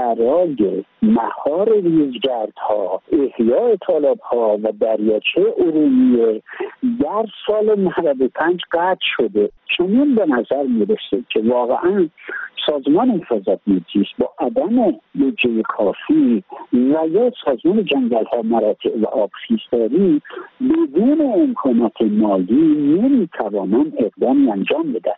برای مهار ریزگردها، احیاء تالاب‌ها و دریاچه ارومیه در سال نود و پنج قطع شده. چنین به نظر میرسه که واقعا سازمان حفاظت محیط با عدم بودجه کافی و یا سازمان جنگل‌ها، مراتع و آبخیزداری بدون امکانات مالی نمی‌توانند اقدامی انجام بدن.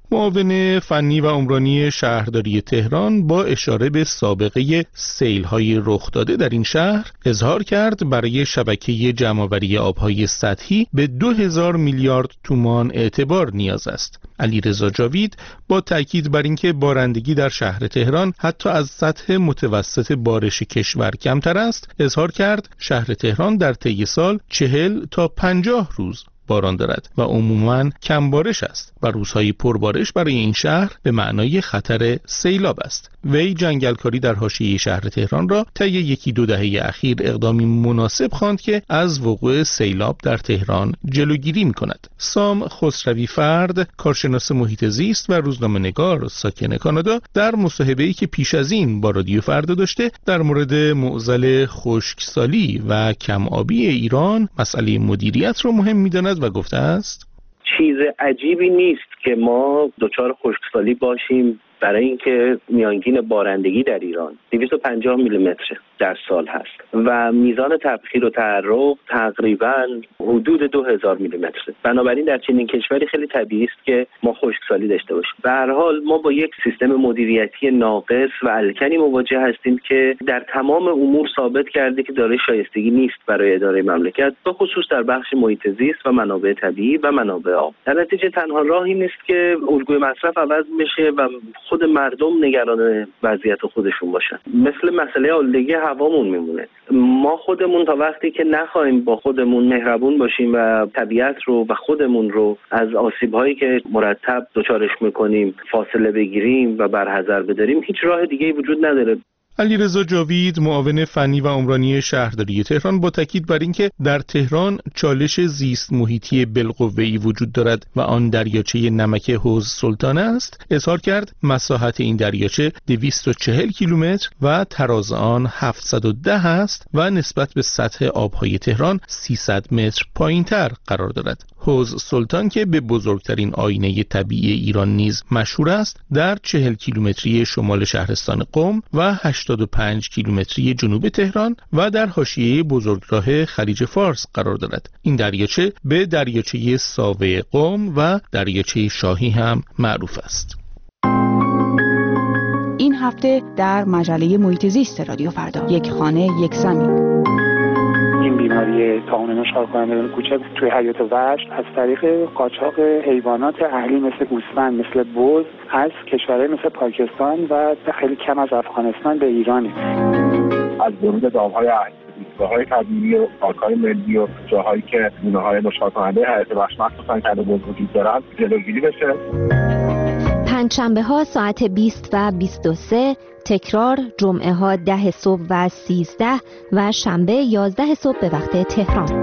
معاون فنی و عمرانی شهرداری تهران با اشاره به سابقه سیل‌های رخ داده در این شهر اظهار کرد برای شبکه جمع‌آوری آب‌های سطحی به دو هزار میلیارد تومان اعتبار نیاز است. علیرضا جاوید با تاکید بر اینکه بارندگی در شهر تهران حتی از سطح متوسط بارش کشور کمتر است، اظهار کرد شهر تهران در طی سال چهل تا پنجاه روز باران دارد و عموماً کم بارش است و روزهای پربارش برای این شهر به معنای خطر سیلاب است. وی جنگلکاری در حاشیه شهر تهران را طی یکی دو دهه اخیر اقدامی مناسب خواند که از وقوع سیلاب در تهران جلوگیری می‌کند. سام خسروی فرد، کارشناس محیط زیست و روزنامه‌نگار ساکن کانادا، در مصاحبه‌ای که پیش از این با رادیو فردا داشته در مورد معضل خشکسالی و کم آبی ایران مسئله مدیریت را مهم می‌داند و گفته است: چیز عجیبی نیست که ما دچار خشکسالی باشیم، برای اینکه میانگین بارندگی در ایران دویست و پنجاه میلیمتر در سال هست و میزان تبخیر و تعرق تقریبا حدود دو هزار میلیمتر. بنابراین در چنین کشوری خیلی طبیعی است که ما خشکسالی داشته باشیم. به هر حال ما با یک سیستم مدیریتی ناقص و الکنی مواجه هستیم که در تمام امور ثابت کرده که دارای شایستگی نیست برای اداره مملکت، به خصوص در بخش محیط زیست و منابع طبیعی و منابع آب. در نتیجه تنها راهی نیست که الگوی مصرف عوض بشه و خود مردم نگران وضعیت خودشون باشن. مثل مسئله آلودگی هوامون میمونه. ما خودمون تا وقتی که نخواهیم با خودمون مهربون باشیم و طبیعت رو و خودمون رو از آسیب‌هایی که مرتب دچارش میکنیم فاصله بگیریم و برحذر بداریم، هیچ راه دیگه‌ای وجود نداره. علیرضا جاوید، معاون فنی و عمرانی شهرداری تهران، با تاکید بر اینکه در تهران چالش زیست محیطی بالقوه‌ای وجود دارد و آن دریاچه نمک حوض سلطان است، اظهار کرد مساحت این دریاچه دویست و چهل کیلومتر و تراز آن هفتصد و ده است و نسبت به سطح آبهای تهران سیصد متر پایین‌تر قرار دارد. حوض سلطان که به بزرگترین آینه طبیعی ایران نیز مشهور است، در چهل کیلومتری شمال شهرستان قم و هشتاد و پنج کیلومتری جنوب تهران و در حاشیه بزرگراه خلیج فارس قرار دارد. این دریاچه به دریاچه ساوه قم و دریاچه شاهی هم معروف است. این هفته در مجله محیط زیست رادیو فردا. یک خانه یک زمین. این بیماری طاعون نشخوار کنندگان کوچک توی حیات وحش از طریق قاچاق حیوانات اهلی مثل گوسفند، مثل بز از کشورهای مثل پاکستان و خیلی کم از افغانستان به ایرانه. از ورود دام‌های اهلی، زیستگاه‌های طبیعی و پارک‌های ملی و جاهایی که گونه‌های نشخوار کننده حیات وحش مخصوصاً کله‌بز وجود دارن جلوگیری بشه. پنجشنبه ها ساعت بیست و بیست و سه، تکرار جمعه ها ده صبح و سیزده و شنبه یازده صبح به وقت تهران.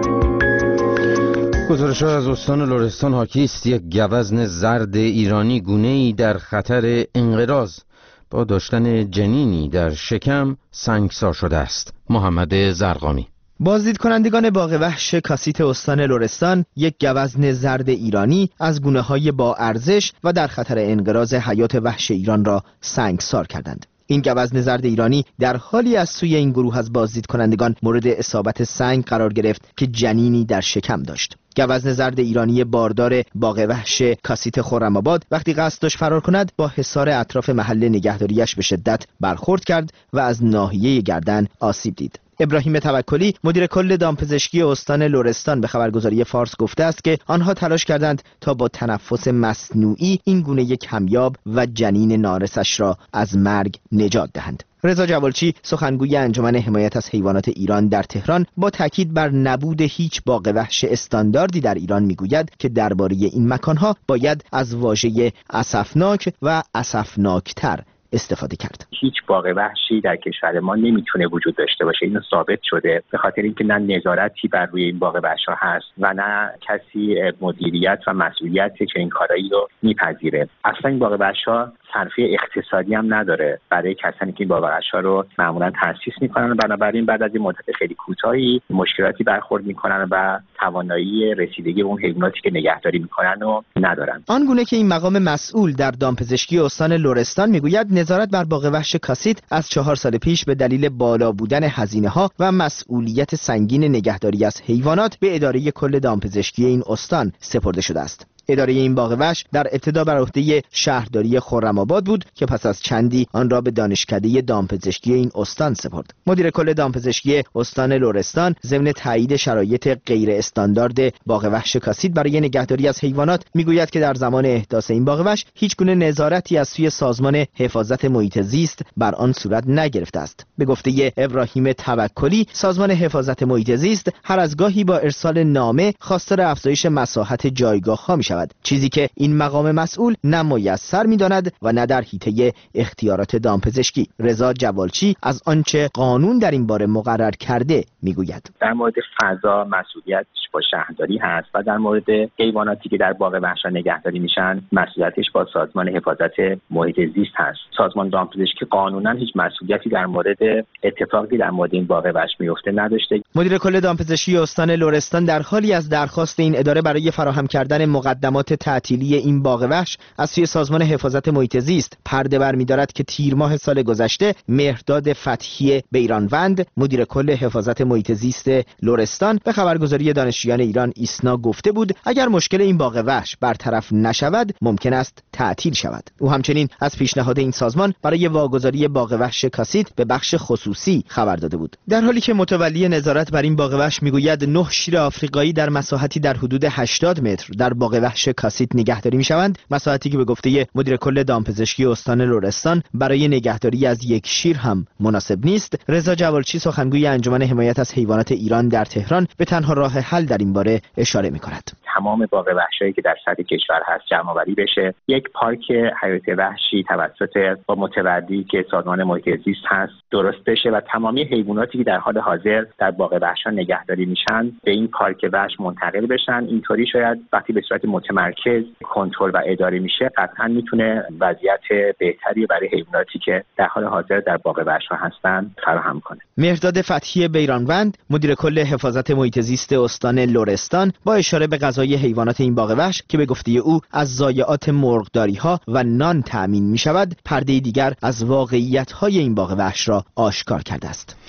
گزارش از استان لرستان حاکی است یک گوزن زرد ایرانی گونه‌ای در خطر انقراض با داشتن جنینی در شکم سنگسار شده است. محمد زرقامی. بازدید کنندگان باغ وحش کاسیت استان لرستان یک گوزن زرد ایرانی از گونه‌های با ارزش و در خطر انقراض حیات وحش ایران را سنگسار کردند. این گوزن زرد ایرانی در حالی از سوی این گروه از بازدید کنندگان مورد اصابت سنگ قرار گرفت که جنینی در شکم داشت. گوزن زرد ایرانی باردار باغ وحش کاسیت خرم‌آباد وقتی قصد داشت فرار کند با حصار اطراف محل نگهداریش به شدت برخورد کرد و از ناحیه گردن آسیب دید. ابراهیم توکلی مدیر کل دامپزشکی استان لرستان به خبرگزاری فارس گفته است که آنها تلاش کردند تا با تنفس مصنوعی این گونه کمیاب و جنین نارسش را از مرگ نجات دهند. رضا جوالچی سخنگوی انجمن حمایت از حیوانات ایران در تهران با تاکید بر نبود هیچ باغ وحش استانداردی در ایران میگوید که درباره این مکانها باید از واژه اسفناک و اسفناکتر استفاده کرد. هیچ باغ وحشی در کشور ما نمیتونه وجود داشته باشه. اینو ثابت شده به خاطر اینکه نه نظارتی بر روی این باغ وحش‌ها هست و نه کسی مدیریت و مسئولیت چه این کارایی رو میپذیره. اصلا این باغ وحش‌ها صرفه اقتصادی هم نداره برای کسانی که این باغ وحش‌ها رو معمولا تأسیس میکنن. بنابراین بعد از این مدت خیلی کوتاهی مشکلاتی برخورد میکنن و توانایی رسیدگی به اون حیواناتی که نگهداری میکنن و ندارن. آنگونه که این مقام مسئول در دامپزشکی استان لرستان میگوید نظارت بر باغ وحش کاسیت از چهار سال پیش به دلیل بالا بودن هزینه‌ها و مسئولیت سنگین نگهداری از حیوانات به اداره کل دامپزشکی این استان سپرده شده است. اداره این باغ وحش در ابتدا بر عهده شهرداری خرم‌آباد بود که پس از چندی آن را به دانشکده دامپزشکی این استان سپرد. مدیر کل دامپزشکی استان لرستان ضمن تایید شرایط غیر استاندارد باغ وحش کاسیت برای نگهداری از حیوانات میگوید که در زمان احداث این باغ وحش هیچ گونه نظارتی از سوی سازمان حفاظت محیط زیست بر آن صورت نگرفته است. به گفته ابراهیم توکلی سازمان حفاظت محیط زیست هر از گاهی با ارسال نامه خواستار افزایش مساحت جایگاه‌ها می شود، چیزی که این مقام مسئول نه میسر می‌داند و نه در حیطه اختیارات دامپزشکی. رضا جوالچی از آنچه قانون در این باره مقرر کرده میگوید. در مورد فضا مسئولیتش با شهرداری هست و در مورد حیواناتی که در باغ وحش نگهداری میشن مسئولیتش با سازمان حفاظت محیط زیست هست. سازمان دامپزشکی قانونا هیچ مسئولیتی در مورد اتفاقی در مورد این باغ وحش میفته نداشته. مدیر کل دامپزشکی استان لرستان در حالی از درخواست این اداره برای فراهم کردن مقدمات تعطیلی این باغ وحش از سوی سازمان حفاظت محیط زیست پرده برمی‌دارد که تیر ماه سال گذشته مهرداد فتحی بیرانوند مدیر کل حفاظت محیط زیست لرستان به خبرگزاری دانشجویان ایران ایسنا گفته بود اگر مشکل این باغ وحش برطرف نشود ممکن است تعطیل شود. او همچنین از پیشنهاد این سازمان برای واگذاری باغ وحش کاسیت به بخش خصوصی خبر داده بود. در حالی که متولی نظارت بر این باغ وحش میگوید نه شیر آفریقایی در مساحتی در حدود هشتاد متر در باغ وحش کاسیت نگهداری میشوند، مساحتی که به گفته مدیر کل دامپزشکی استان لرستان برای نگهداری از یک شیر هم مناسب نیست، رضا جوالچی سخنگوی انجمن حمایت از حیوانات ایران در تهران به تنها راه حل در این باره اشاره می‌کند. تمام باغ وحشی که در سطح کشور هست جمع‌آوری بشه، یک پارک حیات وحشی توسط با متولی که سازمان محیط زیست هست درست بشه و تمامی حیواناتی که در حال حاضر در باغ وحش نگهداری میشن به این پارک وحش منتقل بشن. اینطوری شاید وقتی به صورت متمرکز کنترل و اداره میشه قطعا میتونه وضعیت بهتری برای حیواناتی که در حال حاضر در باغ وحش هستن فراهم کنه. مهرداد فتحی بیرانوند مدیر کل حفاظت محیط زیست استان لرستان با اشاره به غذای حیوانات این باغ وحش که به گفته او از ضایعات مرغداری ها و نان تأمین می شود پرده دیگر از واقعیت های این باغ وحش را آشکار کرده است.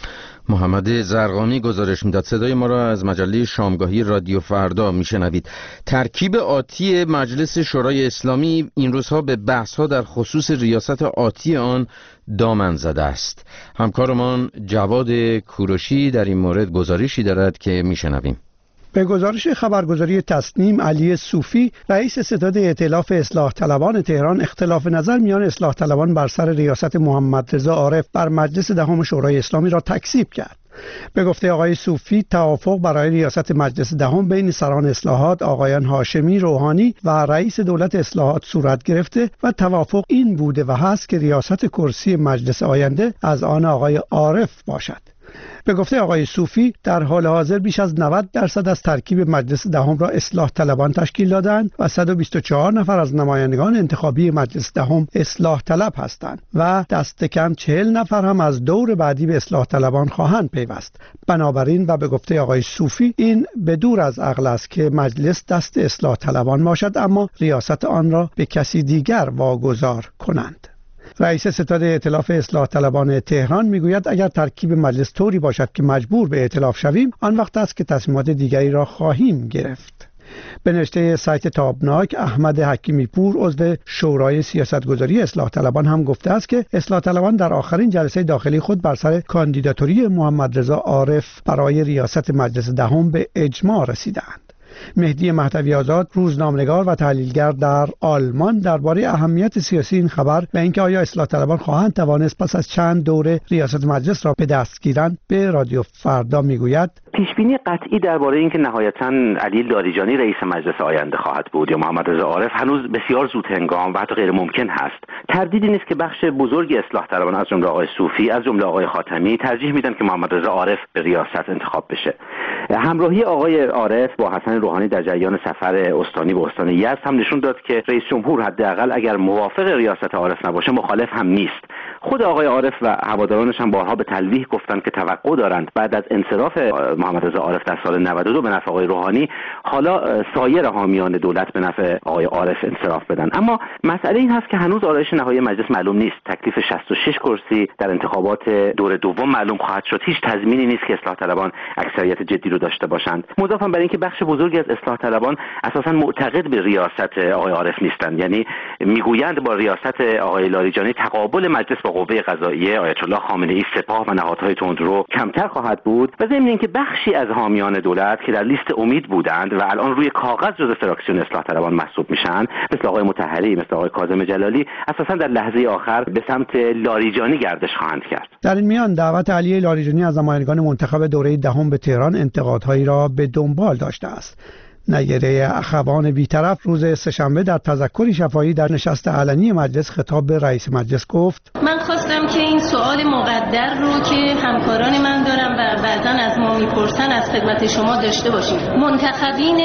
محمد زرقامی گزارش میداد. صدای ما را از مجله شامگاهی رادیو فردا میشنوید. ترکیب آتی مجلس شورای اسلامی این روزها به بحث‌ها در خصوص ریاست آتی آن دامن زده است. همکارمان جواد کوروشی در این مورد گزارشی دارد که میشنویم. به گزارش خبرگزاری تصنیم، علی صوفی رئیس ستاد ائتلاف اصلاح طلبان تهران اختلاف نظر میان اصلاح طلبان بر سر ریاست محمد رضا عارف بر مجلس دهم شورای اسلامی را تکذیب کرد. به گفته آقای صوفی توافق برای ریاست مجلس دهم بین سران اصلاحات آقایان هاشمی، روحانی و رئیس دولت اصلاحات صورت گرفته و توافق این بوده و هست که ریاست کرسی مجلس آینده از آن آقای عارف باشد. به گفته آقای صوفی در حال حاضر بیش از نود درصد از ترکیب مجلس دهم را اصلاح طلبان تشکیل دادند و صد و بیست و چهار نفر از نمایندگان انتخابی مجلس دهم اصلاح طلب هستند و دست کم چهل نفر هم از دور بعدی به اصلاح طلبان خواهند پیوست. بنابراین و به گفته آقای صوفی این به دور از عقل است که مجلس دست اصلاح طلبان باشد اما ریاست آن را به کسی دیگر واگذار کنند. رئیس ستاد ائتلاف اصلاح طلبان تهران میگوید اگر ترکیب مجلس طوری باشد که مجبور به ائتلاف شویم، آن وقت است که تصمیمات دیگری را خواهیم گرفت. به نوشته سایت تابناک، احمد حکیمی پور عضو شورای سیاستگذاری اصلاح طلبان هم گفته است که اصلاح طلبان در آخرین جلسه داخلی خود بر سر کاندیداتوری محمد رضا عارف برای ریاست مجلس دهم به اجماع رسیدند. مهدی مهدوی آزاد، روزنامه‌نگار و تحلیلگر در آلمان، درباره اهمیت سیاسی این خبر و اینکه آیا اصلاح طلبان خواهند توانست پس از چند دوره ریاست مجلس را به دست گیرند به رادیو فردا میگوید پیشبینی قطعی درباره اینکه نهایتاً علی لاریجانی رئیس مجلس آینده خواهد بود یا محمد رضا عارف هنوز بسیار زود هنگام و حتی غیر ممکن هست. تردیدی نیست که بخش بزرگی اصلاح طلبان از جمله آقای صوفی، از جمله آقای خاتمی ترجیح میدن که محمد رضا عارف به ریاست انتخاب بشه. همراهی آقای عارف با حسن روحانی در جریان سفر استانی به استان یزد هم نشون داد که رئیس جمهور حداقل اگر موافق ریاست عارف نباشه مخالف هم نیست. خود آقای عارف و هوادارانش هم بارها به تلویح گفتند که توقع دارند بعد از انصراف محمد رضا عارف در سال نود و دو به نفع آقای روحانی حالا سایر حامیان دولت به نفع آقای عارف انصراف بدن. اما مسئله این هست که هنوز آرایش نهایی مجلس معلوم نیست. تکلیف شصت و شش کرسی در انتخابات دور دوم معلوم خواهد شد. هیچ تضمینی نیست که اصلاح طلبان اکثریت جدی رو داشته باشند. مضافاً بر اینکه بخش بزرگی از اصلاح طلبان اساساً معتقد به ریاست آقای عارف نیستند، یعنی میگویند با ریاست آقای لاریجانی تقابل مجلس با قوه قضاییه آیت الله خامنه ای، سپاه و نهادهای تندرو کمتر خواهد بود و ضمن اینکه بخشی از حامیان دولت که در لیست امید بودند و الان روی کاغذ جزو فراکسیون اصلاح طلبان محسوب میشن، مثل آقای مطهری، مثل آقای کاظم جلالی، اساساً در لحظه آخر به سمت لاریجانی گردش خواهند کرد. در این میان دعوت علی لاریجانی از نمایندگان منتخب دوره دهم به تهران انتقادهایی را به دنبال داشته است. نیره اخوان بی‌طرف روز سه‌شنبه در تذکری شفاهی در نشست علنی مجلس خطاب به رئیس مجلس گفت: من خواستم که این سوال مقدر رو که همکاران من دارم و بعضا از ما میپرسن از خدمت شما داشته باشیم. منتخبین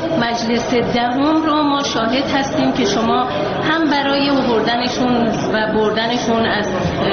مجلس دهم رو ما شاهد هستیم که شما هم برای آوردنشون و بردنشون از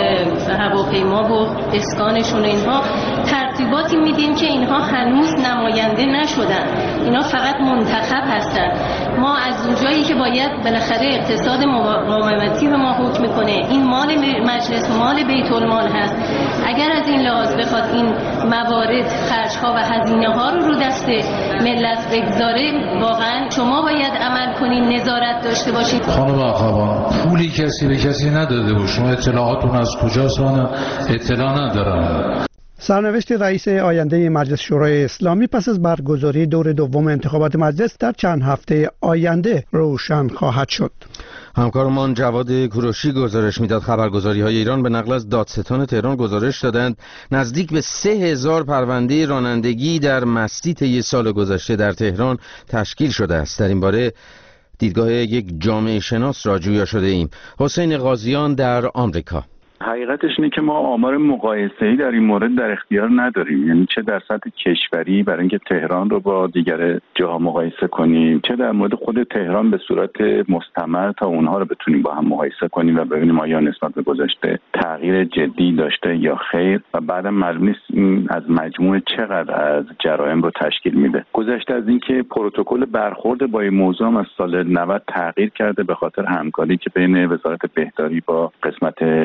هواپیما و اسکانشون اینها ترتیباتی میدین که اینها هنوز نماینده نشدن، اینا فقط منتخب هستن. ما از اونجایی که باید بالاخره اقتصاد مقاومتی به ما حکم میکنه، این مال مجلس، مال بیت المال هست، اگر از این لحاظ بخواد این موارد خرج‌ها و هزینه‌ها رو رو دست ملت بگذاره، واقعا شما باید عمل کنین، نظارت داشته باشید. خانم اخوان، پولی کسی به کسی نداده بود، شما اطلاعاتون از کجاست؟ من اطلاع ندارم. سرنوشت رئیس آینده مجلس شورای اسلامی پس از برگزاری دور دوم انتخابات مجلس در چند هفته آینده روشن خواهد شد. همکارمان جواد کوروشی گزارش میداد. خبرگزاری‌های ایران به نقل از دادستان تهران گزارش دادند نزدیک به سه هزار پرونده رانندگی در مستی طی سال گذشته در تهران تشکیل شده است. در این باره دیدگاه یک جامعه شناس را جویا شده ایم. حسین قاضیان در آمریکا. حقیقتش اینه که ما آمار مقایسه‌ای در این مورد در اختیار نداریم، یعنی چه در سطح کشوری برای اینکه تهران رو با دیگر جاها مقایسه کنیم، چه در مورد خود تهران به صورت مستمر تا اونها رو بتونیم با هم مقایسه کنیم و ببینیم آیا نسبت به گذشته تغییر جدی داشته یا خیر و بعدم معلوم نیست از مجموع چقدر از جرایم رو تشکیل میده. گذشته از اینکه پروتکل برخورد با این موضوع از سال نود تغییر کرده به خاطر همکاری که بین وزارت بهداری با قسمت به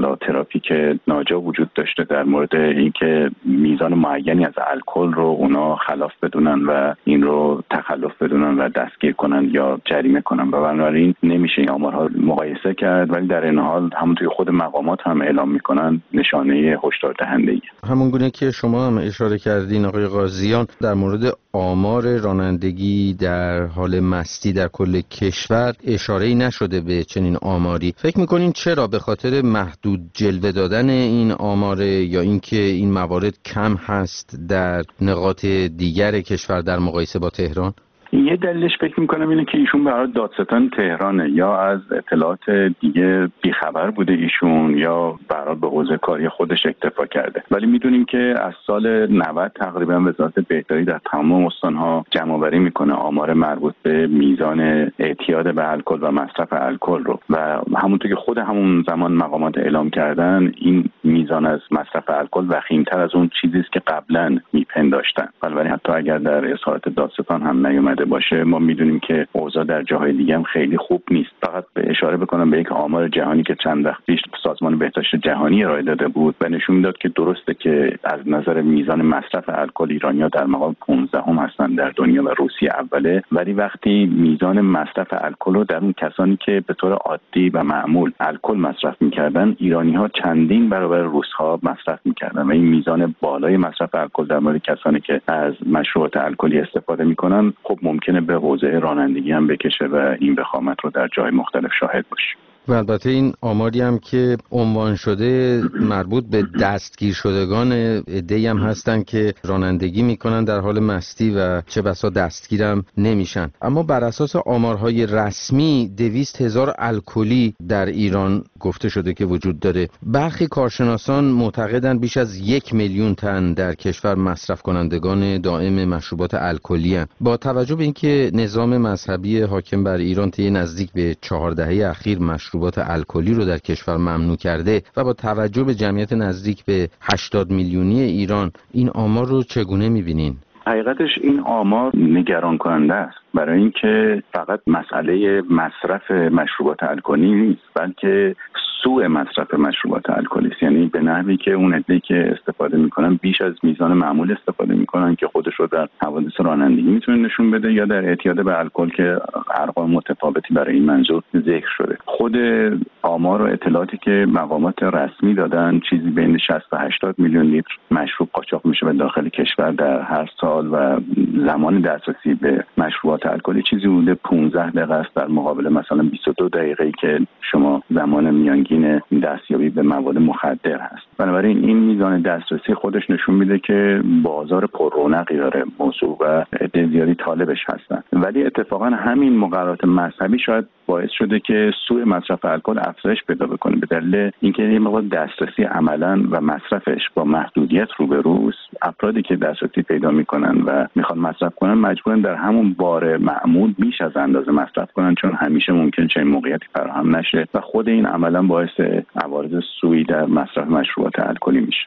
حالا ترافیک ناجا وجود داشته در مورد اینکه میزان معینی از الکل رو اونا خلاف بدونن و این رو تخلف بدونن و دستگیر کنن یا جریمه کنن و بنابراین نمیشه این آمارها مقایسه کرد، ولی در این حال همونطور خود مقامات هم اعلام میکنن نشانه هشدار دهنده‌ای. همون گونه که شما هم اشاره کردین آقای قاضیان در مورد آمار رانندگی در حال مستی در کل کشور اشاره‌ای نشده به چنین آماری. فکر می‌کنین چرا؟ به خاطر محدود جلوه دادن این آمار یا اینکه این موارد کم هست در نقاط دیگر کشور در مقایسه با تهران؟ یه دلیلش فکر میکنم اینه که ایشون برای دادستان تهرانه، یا از اطلاعات دیگه بیخبر بوده ایشون یا برای به حوزه کاری خودش اکتفا کرده. ولی میدونیم که از سال نود تقریبا وزارت بهداری در تمام استانها جمع‌آوری میکنه آمار مربوط به میزان اعتیاد به الکل و مصرف الکل رو و همونطور که خود همون زمان مقامات اعلام کردن این میزان از مصرف الکل وخیم‌تر از اون چیزی است که قبلا میپنداشتن. ولی حتی اگر در اظهارات دادستان هم نیومده باشه ما میدونیم که اوضاع در جاهای دیگه هم خیلی خوب نیست. فقط به اشاره بکنم به یک آمار جهانی که چند وقت پیش سازمان بهداشت جهانی ارائه داده بود و نشون میداد که درسته که از نظر میزان مصرف الکل ایرانی‌ها در مقام پانزدهم هستن در دنیا و روسیه اوله، ولی وقتی میزان مصرف الکل رو در اون کسانی که به طور عادی و معمول الکل مصرف میکردن ایرانی‌ها چندین برابر روس‌ها مصرف میکردن و این میزان بالای مصرف الکل در مورد کسانی که از مشروبات الکلی استفاده میکنن خب ممکنه به حوزه رانندگی هم بکشه و این وخامت رو در جای مختلف شاهد باشیم. و البته این آماری هم که عنوان شده مربوط به دستگیر شدگان عده‌ای هم هستن که رانندگی میکنن در حال مستی و چه بسا دستگیرم نمیشن. اما بر اساس آمارهای رسمی دویست هزار الکلی در ایران گفته شده که وجود داره. برخی کارشناسان معتقدن بیش از یک میلیون تن در کشور مصرف کنندگان دائم مشروبات الکلی هستند. با توجه به اینکه نظام مذهبی حاکم بر ایران طی نزدیک به چهار دهه اخیر مشروبات الکلی رو در کشور ممنوع کرده و با توجه به جمعیت نزدیک به هشتاد میلیونی ایران این آمار رو چگونه می‌بینین؟ حقیقتش این آمار نگران کننده است، برای اینکه فقط مسئله مصرف مشروبات الکلی نیست بلکه سوء مصرف مشروبات الکلی است، یعنی به نحوی که اون عده‌ای که استفاده میکنن بیش از میزان معمول استفاده میکنن که خودش رو در حوادث رانندگی میتونه نشون بده یا در اعتیاد به الکل که ارقام متفاوتی برای این منظور ذکر شده. خود آمار و اطلاعاتی که مقامات رسمی دادن چیزی بین شصت تا هشتاد میلیون لیتر مشروب قاچاق میشه به داخل کشور در هر سال و زمان دسترسی به مشروبات الکلی چیزی حدود پانزده دقیقه است در مقابل مثلا بیست و دو دقیقه‌ای که شما زمان میانگین دستیابی به مواد مخدر هست. بنابراین این میزان دسترسی خودش نشون میده که بازار پر رونقی داره موضوع و عده زیادی طالبش هستن، ولی اتفاقا همین مقررات مذهبی شاید باعث شده که سوء مصرف الکل افزایش پیدا بکنه به دلیل اینکه این مواد دسترسی عملاً و مصرفش با محدودیت روبروست. افرادی که دسترسی پیدا میکنن و میخوان مصرف کنن مجبورن در همون بار معمول بیش از اندازه مصرف کنن چون همیشه ممکن چنین موقعیتی فراهم نشه و خود این عملاً باعث عوارض سوئی در مصرف مشروبات الکلی میشه.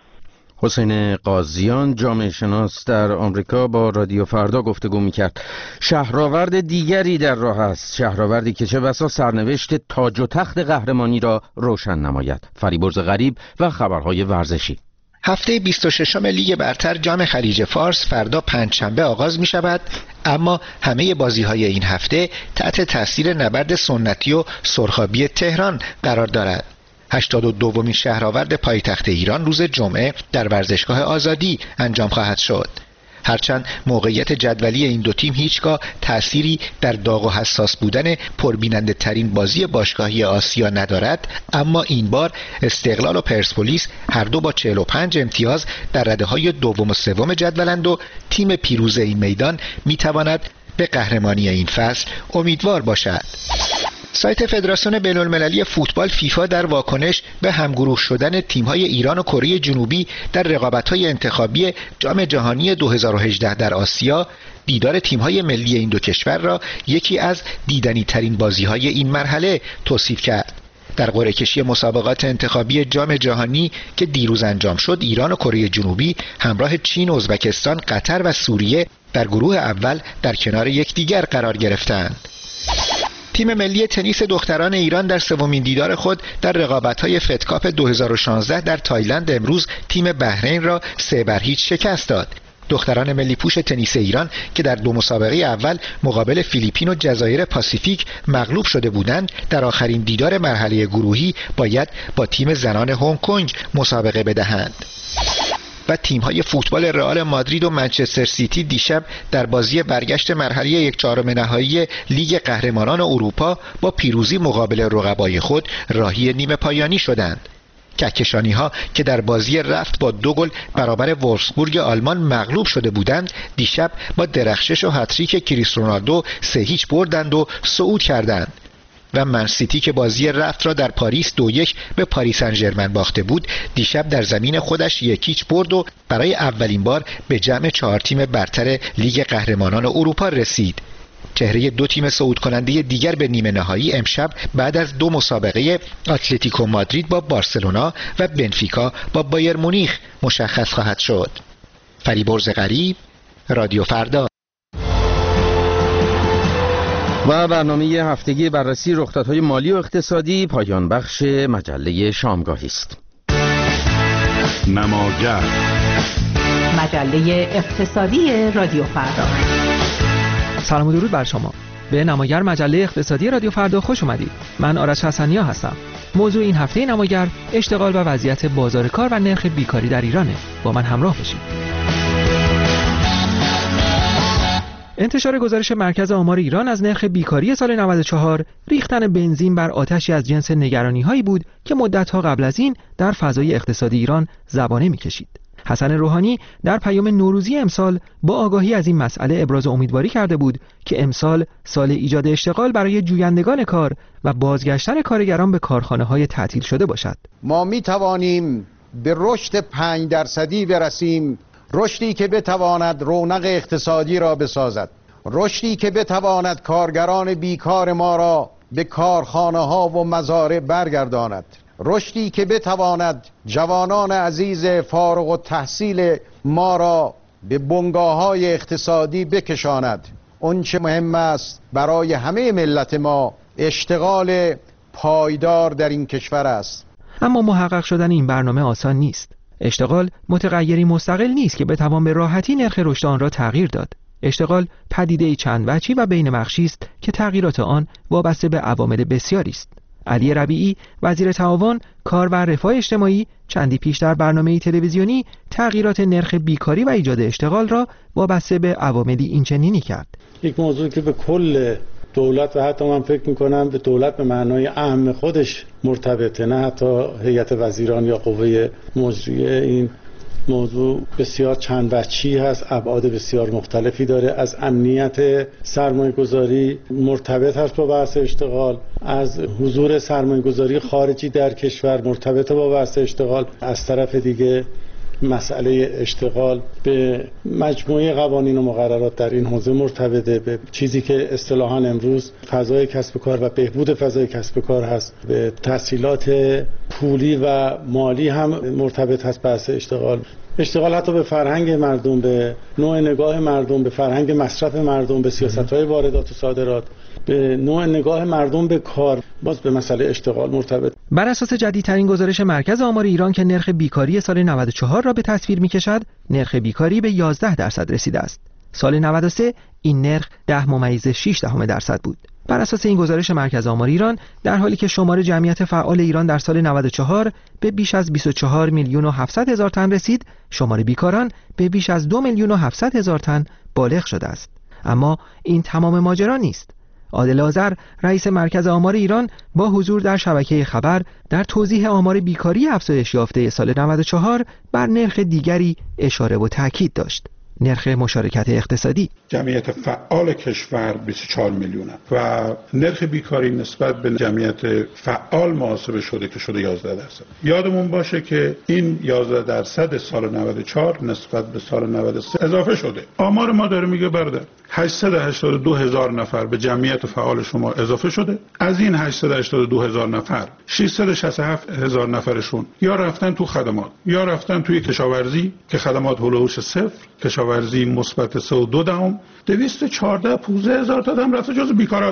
حسین قاضیان جامعه شناس در آمریکا با رادیو فردا گفتگو میکرد. شهرآورد دیگری در راه است، شهرآوردی که چه بسا سرنوشت تاج و تخت قهرمانی را روشن نماید. فریبرز غریب و خبرهای ورزشی. هفته بیست و ششم لیگ برتر جام خلیج فارس فردا پنجشنبه آغاز می شود، اما همه بازی های این هفته تحت تاثیر نبرد سنتی و سرخابی تهران قرار دارد. هشتاد و دومین شهرآورد پایتخت ایران روز جمعه در ورزشگاه آزادی انجام خواهد شد. هرچند موقعیت جدولی این دو تیم هیچگاه تأثیری در داغ و حساس بودن پربیننده ترین بازی باشگاهی آسیا ندارد، اما این بار استقلال و پرسپولیس هر دو با چهل و پنج امتیاز در رده‌های دوم و سوم جدولند و تیم پیروز این میدان میتواند به قهرمانی این فصل امیدوار باشد. سایت فدراسیون بین‌المللی فوتبال فیفا در واکنش به همگروه شدن تیم‌های ایران و کره جنوبی در رقابت‌های انتخابی جام جهانی دو هزار و هجده در آسیا دیدار تیم‌های ملی این دو کشور را یکی از دیدنی‌ترین بازی‌های این مرحله توصیف کرد. در قرعه کشی مسابقات انتخابی جام جهانی که دیروز انجام شد، ایران و کره جنوبی همراه چین، ازبکستان، قطر و سوریه در گروه اول در کنار یکدیگر قرار گرفتند. تیم ملی تنیس دختران ایران در سومین دیدار خود در رقابت‌های فدکاپ دو هزار و شانزده در تایلند امروز تیم بحرین را سه بر هیچ شکست داد. دختران ملی پوش تنیس ایران که در دو مسابقه اول مقابل فیلیپین و جزایر پاسیفیک مغلوب شده بودند، در آخرین دیدار مرحله گروهی باید با تیم زنان هنگ کنگ مسابقه بدهند. و تیم‌های فوتبال رئال مادرید و منچستر سیتی دیشب در بازی برگشت مرحله یک چهارم نهایی لیگ قهرمانان اروپا با پیروزی مقابل رقبای خود راهی نیمه پایانی شدند. کهکشانی‌ها که در بازی رفت با دو گل برابر وولفسبورگ آلمان مغلوب شده بودند، دیشب با درخشش و هتریک کریس رونالدو سه هیچ بردند و صعود کردند. و من سیتی که بازی رفت را در پاریس دو یک به پاریس سن ژرمن باخته بود، دیشب در زمین خودش یک هیچ برد و برای اولین بار به جمع چهار تیم برتر لیگ قهرمانان اروپا رسید. چهره دو تیم صعود کننده دیگر به نیمه نهایی امشب بعد از دو مسابقه اتلتیکو مادرید با بارسلونا و بنفیکا با بایر مونیخ مشخص خواهد شد. فریبرز غریب، رادیو فردا. و برنامه هفتگی بررسی رخدادهای مالی و اقتصادی پایان بخش مجله شامگاهی است. نماگر، مجله اقتصادی رادیو فردا. سلام و درود بر شما. به نماگر مجله اقتصادی رادیو فردا خوش اومدید. من آرش حسنیا هستم. موضوع این هفته نماگر اشتغال و وضعیت بازار کار و نرخ بیکاری در ایرانه. با من همراه باشید. انتشار گزارش مرکز آمار ایران از نرخ بیکاری سال نود و چهار ریختن بنزین بر آتشی از جنس نگرانی‌هایی بود که مدت‌ها قبل از این در فضای اقتصادی ایران زبانه می‌کشید. حسن روحانی در پیام نوروزی امسال با آگاهی از این مسئله ابراز امیدواری کرده بود که امسال سال ایجاد اشتغال برای جویندگان کار و بازگشتن کارگران به کارخانه‌های تعطیل شده باشد. ما می‌توانیم به رشد پنج درصدی برسیم، رشدی که بتواند رونق اقتصادی را بسازد، رشدی که بتواند کارگران بیکار ما را به کارخانه‌ها و مزارع برگرداند، رشدی که بتواند جوانان عزیز فارغ التحصیل ما را به بنگاه‌های اقتصادی بکشاند. اون چه مهم است برای همه ملت ما اشتغال پایدار در این کشور است. اما محقق شدن این برنامه آسان نیست. اشتغال متغیری مستقل نیست که بتوان به راحتی نرخ رشد آن را تغییر داد. اشتغال پدیده‌ای چند وجهی و بین بخشی است که تغییرات آن وابسته به عوامل بسیاری است. علی ربیعی، وزیر تعاون، کار و رفاه اجتماعی، چندی پیش در برنامه تلویزیونی تغییرات نرخ بیکاری و ایجاد اشتغال را وابسته به عواملی اینچنینی کرد. یک موضوع که به کل دولت و حتی من فکر میکنم به دولت به معنای اهم خودش مرتبطه، نه حتی هیئت وزیران یا قوه مجریه. این موضوع بسیار چند وجهی هست، ابعاد بسیار مختلفی داره. از امنیت سرمایه گذاری مرتبط هست با بحث اشتغال، از حضور سرمایه گذاری خارجی در کشور مرتبط با بحث اشتغال، از طرف دیگه مسئله اشتغال به مجموعه قوانین و مقررات در این حوزه مرتبطه، به چیزی که اصطلاحاً امروز فضای کسب و کار و بهبود فضای کسب و کار هست، به تسهیلات پولی و مالی هم مرتبط هست بحث اشتغال. اشتغال حتی به فرهنگ مردم، به نوع نگاه مردم، به فرهنگ مصرف مردم، به سیاست‌های واردات و صادرات، به نوع نگاه مردم به کار، باز به مسئله اشتغال مرتبط. بر اساس جدیدترین گزارش مرکز آمار ایران که نرخ بیکاری سال نود و چهار را به تصویر می‌کشد، نرخ بیکاری به یازده درصد رسیده است. سال نود و سه این نرخ ده ممیز شش دهم درصد بود. بر اساس این گزارش مرکز آمار ایران، در حالی که شمار جمعیت فعال ایران در سال نود و چهار به بیش از بیست و چهار میلیون و هفتصد هزار تن رسید، شمار بیکاران به بیش از دو میلیون و هفتصد هزار تن بالغ شده است. اما این تمام ماجرا نیست. عادل آذر، رئیس مرکز آمار ایران، با حضور در شبکه خبر در توضیح آمار بیکاری افزایش یافته سال نود و چهار بر نرخ دیگری اشاره و تاکید داشت: نرخ مشارکت اقتصادی. جمعیت فعال کشور بیست و چهار میلیونه و نرخ بیکاری نسبت به جمعیت فعال محاسبه شده که شده یازده درصد. یادمون باشه که این یازده درصد سال نود و چهار نسبت به سال نود و سه اضافه شده. آمار ما داره میگه برادر هشتصد و هشتاد و دو هزار نفر به جمعیت فعال شما اضافه شده. از این هشتصد و هشتاد و دو هزار نفر ششصد و شصت و هفت هزار نفرشون یا رفتن تو خدمات یا رفتن توی کشاورزی که خدمات هلوهوش صفر، کشاورزی مثبت سه و دو دهم، دویست و چهارده پونزده هزار تا آدم رفته جزو بیکارات.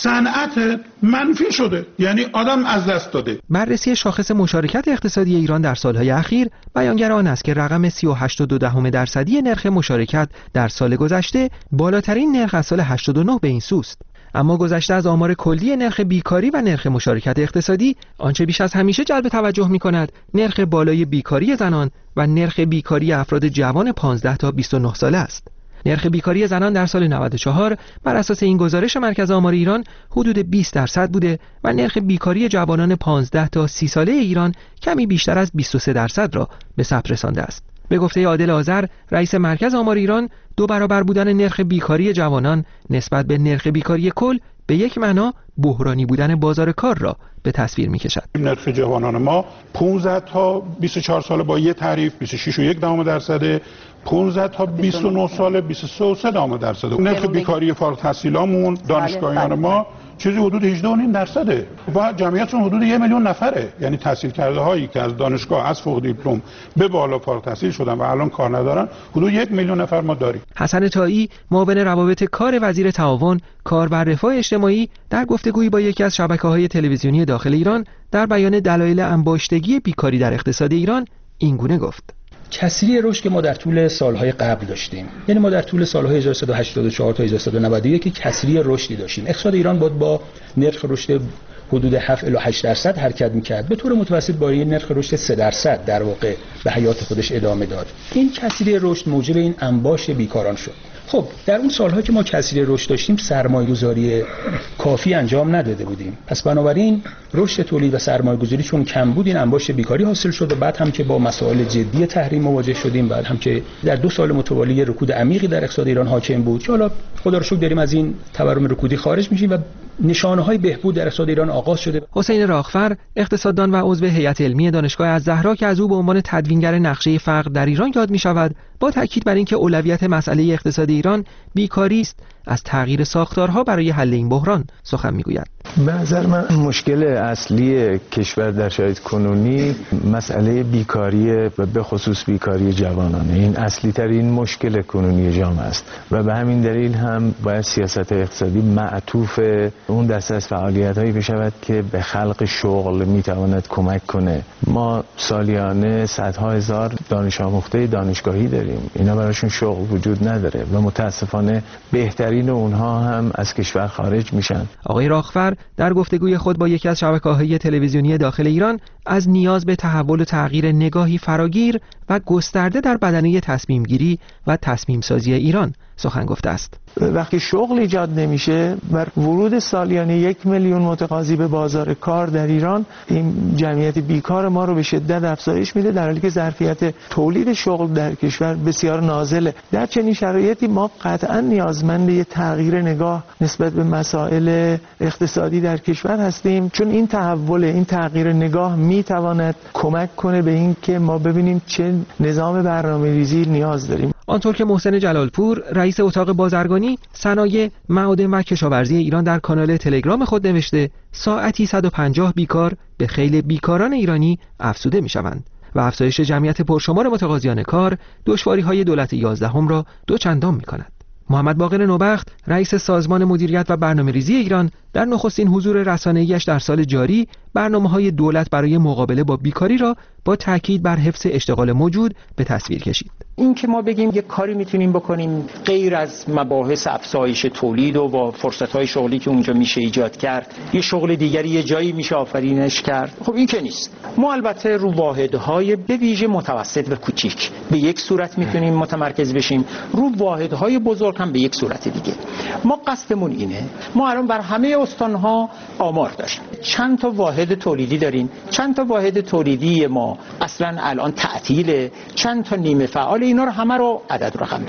صنعت منفی شده، یعنی آدم از دست داده. بررسی شاخص مشارکت اقتصادی ایران در سالهای اخیر بیانگر آن است که رقم سی و هشت و دو دهم درصدی نرخ مشارکت در سال گذشته بالاترین نرخ از سال هشتاد و نه به این سوست. اما گذشته از آمار کلی نرخ بیکاری و نرخ مشارکت اقتصادی، آنچه بیش از همیشه جلب توجه می‌کند نرخ بالای بیکاری زنان و نرخ بیکاری افراد جوان پانزده تا بیست و نه ساله است. نرخ بیکاری زنان در سال نود و چهار بر اساس این گزارش مرکز آمار ایران حدود بیست درصد بوده و نرخ بیکاری جوانان پانزده تا سی ساله ایران کمی بیشتر از بیست و سه درصد را به ثبت رسانده است. به گفته عادل آذر، رئیس مرکز آمار ایران، دو برابر بودن نرخ بیکاری جوانان نسبت به نرخ بیکاری کل به یک معنا بحرانی بودن بازار کار را به تصویر می‌کشد. نرخ جوانان ما پانزده تا بیست و چهار ساله با یک تعریف بیست و شش و یک دهم درصد، پانزده تا بیست و نه ساله بیست و سه و سه دهم درصد. نرخ بیکاری فارغ التحصیلامون دانشگاهیان ما چیزی حدود هجده و نیم درصده و جمعیتشون حدود یک میلیون نفره، یعنی تحصیل کرده هایی که از دانشگاه از فوق دیپلم به بالا فارغ التحصیل شدن و الان کار ندارن حدود یک میلیون نفر ما داریم. حسن طایی، معاون روابط کار وزیر تعاون، کار و رفاه اجتماعی، در گفتگویی با یکی از شبکه‌های تلویزیونی داخل ایران در بیان دلایل انباشتگی بیکاری در اقتصاد ایران این گونه گفت: کسری رشد که ما در طول سالهای قبل داشتیم، یعنی ما در طول سالهای هزار و سیصد و هشتاد و چهار تا هزار و سیصد و نود و یک کسری رشدی داشتیم. اقتصاد ایران بود با نرخ رشد حدود هفت الی هشت درصد حرکت می‌کرد، به طور متوسط با یه نرخ رشد سه درصد در واقع به حیات خودش ادامه داد. این کسری رشد موجب این انباشت بیکاران شد. خب در اون سالها که ما کسری رشد داشتیم سرمایه‌گذاری کافی انجام نداده بودیم، پس بنابراین رشد تولید و سرمایه‌گذاری چون کم بود این انباشت بیکاری حاصل شد و بعد هم که با مسائل جدی تحریم مواجه شدیم، بعد هم که در دو سال متوالی رکود عمیقی در اقتصاد ایران حاکم بود که حالا خدا رو شکر داریم از این تورم رکودی خارج میشیم و نشانه‌های بهبود در اقتصاد ایران آغاز شده. حسین راغفر، اقتصاددان و عضو هیئت علمی دانشگاه الزهرا که از او به عنوان تدوینگر نقشه فقر در ایران یاد می‌شود، با تاکید بر اینکه اولویت مسئله اقتصاد ایران بیکاری است، از تغییر ساختارها برای حل این بحران سخن می‌گوید. به نظر من مشکل اصلی کشور در شرایط کنونی مسئله بیکاری و به خصوص بیکاری جوانانه. این اصلی ترین مشکل کنونی جامعه است و به همین دلیل هم باید سیاست اقتصادی معطوف اون دسته از فعالیت‌هایی بشود که به خلق شغل می‌تواند کمک کنه. ما سالیانه صدها هزار دانش آموخته دانشگاهی داریم، اینا براشون شغل وجود نداره و متاسفانه بهترین اونها هم از کشور خارج میشن. آقای راغفر در گفتگوی خود با یکی از شبکه‌های تلویزیونی داخل ایران از نیاز به تحول و تغییر نگاهی فراگیر و گسترده در بدنه تصمیم گیری و تصمیم سازی ایران سخن گفته است. وقتی شغل ایجاد نمیشه و ورود سالیانه یک میلیون متقاضی به بازار کار در ایران این جمعیت بیکار ما رو به شدت افزایش میده، در حالی که ظرفیت تولید شغل در کشور بسیار نازله. در چنین شرایطی ما قطعا نیازمند یه تغییر نگاه نسبت به مسائل اقتصادی در کشور هستیم، چون این تحول این تغییر نگاه میتواند کمک کنه به این که ما ببینیم چه نظام برنامه‌ریزی نیاز داریم. آنطور که محسن جلالپور، رئیس اتاق بازرگانی، صنایع، معادن و کشاورزی ایران در کانال تلگرام خود نوشته، ساعتی صد و پنجاه بیکار به خیل بیکاران ایرانی افزوده می‌شوند و افزایش جمعیت پرشمار متقاضیان کار دشواری‌های دولت یازدهم را دوچندان می‌کند. محمد باقر نوبخت، رئیس سازمان مدیریت و برنامه‌ریزی ایران، در نخستین حضور رسانه‌ایش در سال جاری برنامه‌های دولت برای مقابله با بیکاری را با تاکید بر حفظ اشتغال موجود به تصویر کشید. این که ما بگیم یک کاری میتونیم بکنیم غیر از مباحث افزایش تولید و با فرصت‌های شغلی که اونجا میشه ایجاد کرد، یه شغل دیگری یه جایی میشه آفرینش کرد، خب این که نیست. ما البته رو واحدهای به ویژه متوسط و کوچیک به یک صورت میتونیم متمرکز بشیم، رو واحدهای بزرگ هم به یک صورت دیگه. ما قصدمون اینه، ما الان بر همه استان‌ها آمار داریم، چند تا واحد تولیدی داریم، چند تا واحد تولیدی ما اصلا الان تعطیله، چند تا نیمه فعال، اینا رو همه رو عدد رقم داریم.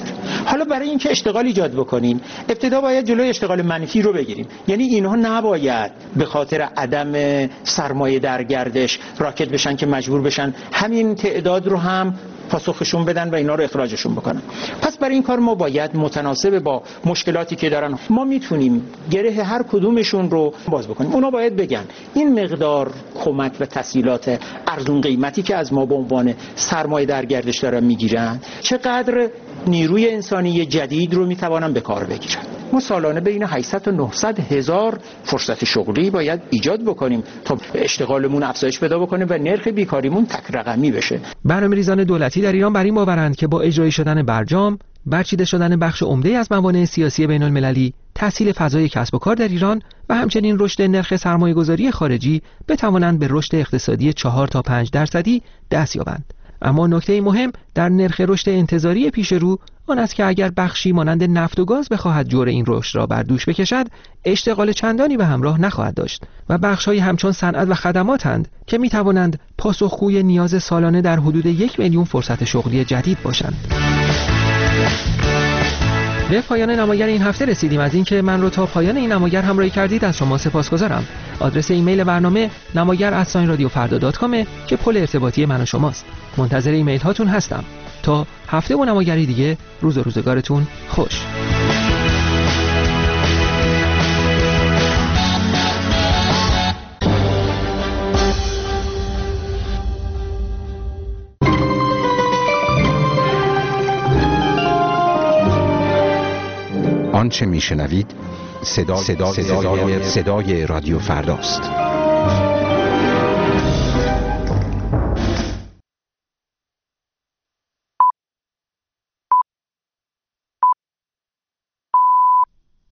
حالا برای اینکه اشتغال ایجاد بکنیم ابتدا باید جلوی اشتغال منفی رو بگیریم، یعنی اینها نباید به خاطر عدم سرمایه در گردش راکت بشن که مجبور بشن همین تعداد رو هم پاسخشون بدن و اینا رو اخراجشون بکنن. پس برای این کار ما باید متناسب با مشکلاتی که دارن ما میتونیم گره هر کدومشون رو باز بکنیم. اونا باید بگن این مقدار کمک و تسهیلات ارزون قیمتی که از ما به عنوان سرمایه در گردش دارن میگیرن چقدر نیروی انسانی جدید رو میتوانن به کار بگیرن. ما سالانه بین هشتصد تا نهصد هزار فرصت شغلی باید ایجاد بکنیم تا اشتغالمون افزایش پیدا بکنه و نرخ بیکاریمون تک رقمی بشه. برنامه‌ریزان دولتی در ایران بر این باورند که با اجرایی شدن برجام، برچیده شدن بخش عمده از موانع سیاسی بین المللی، تسهیل فضای کسب و کار در ایران و همچنین رشد نرخ سرمایه‌گذاری خارجی بتوانند به رشد اقتصادی چهار تا پنج درصدی دست یابند. اما نکته مهم در نرخ رشد انتظاری پیش رو آن است که اگر بخشی مانند نفت و گاز بخواهد جور این رشد را بر دوش بکشد، اشتغال چندانی به همراه نخواهد داشت و بخش‌های همچون صنعت و خدماتند که می‌توانند پاسخگوی نیاز سالانه در حدود یک میلیون فرصت شغلی جدید باشند. به پایان نماگر این هفته رسیدیم. از اینکه من رو تا پایان این نماگر همراهی کردید از شما سپاسگزارم. آدرس ایمیل برنامه نماگر ات رادیو فردا دات کام که پل ارتباطی من و شماست. منتظر ایمیل هاتون هستم. تا هفته و نماگری دیگه، روز و روزگارتون خوش. آنچه میشنوید صدا صدا صدای, صدای رادیو فرداست.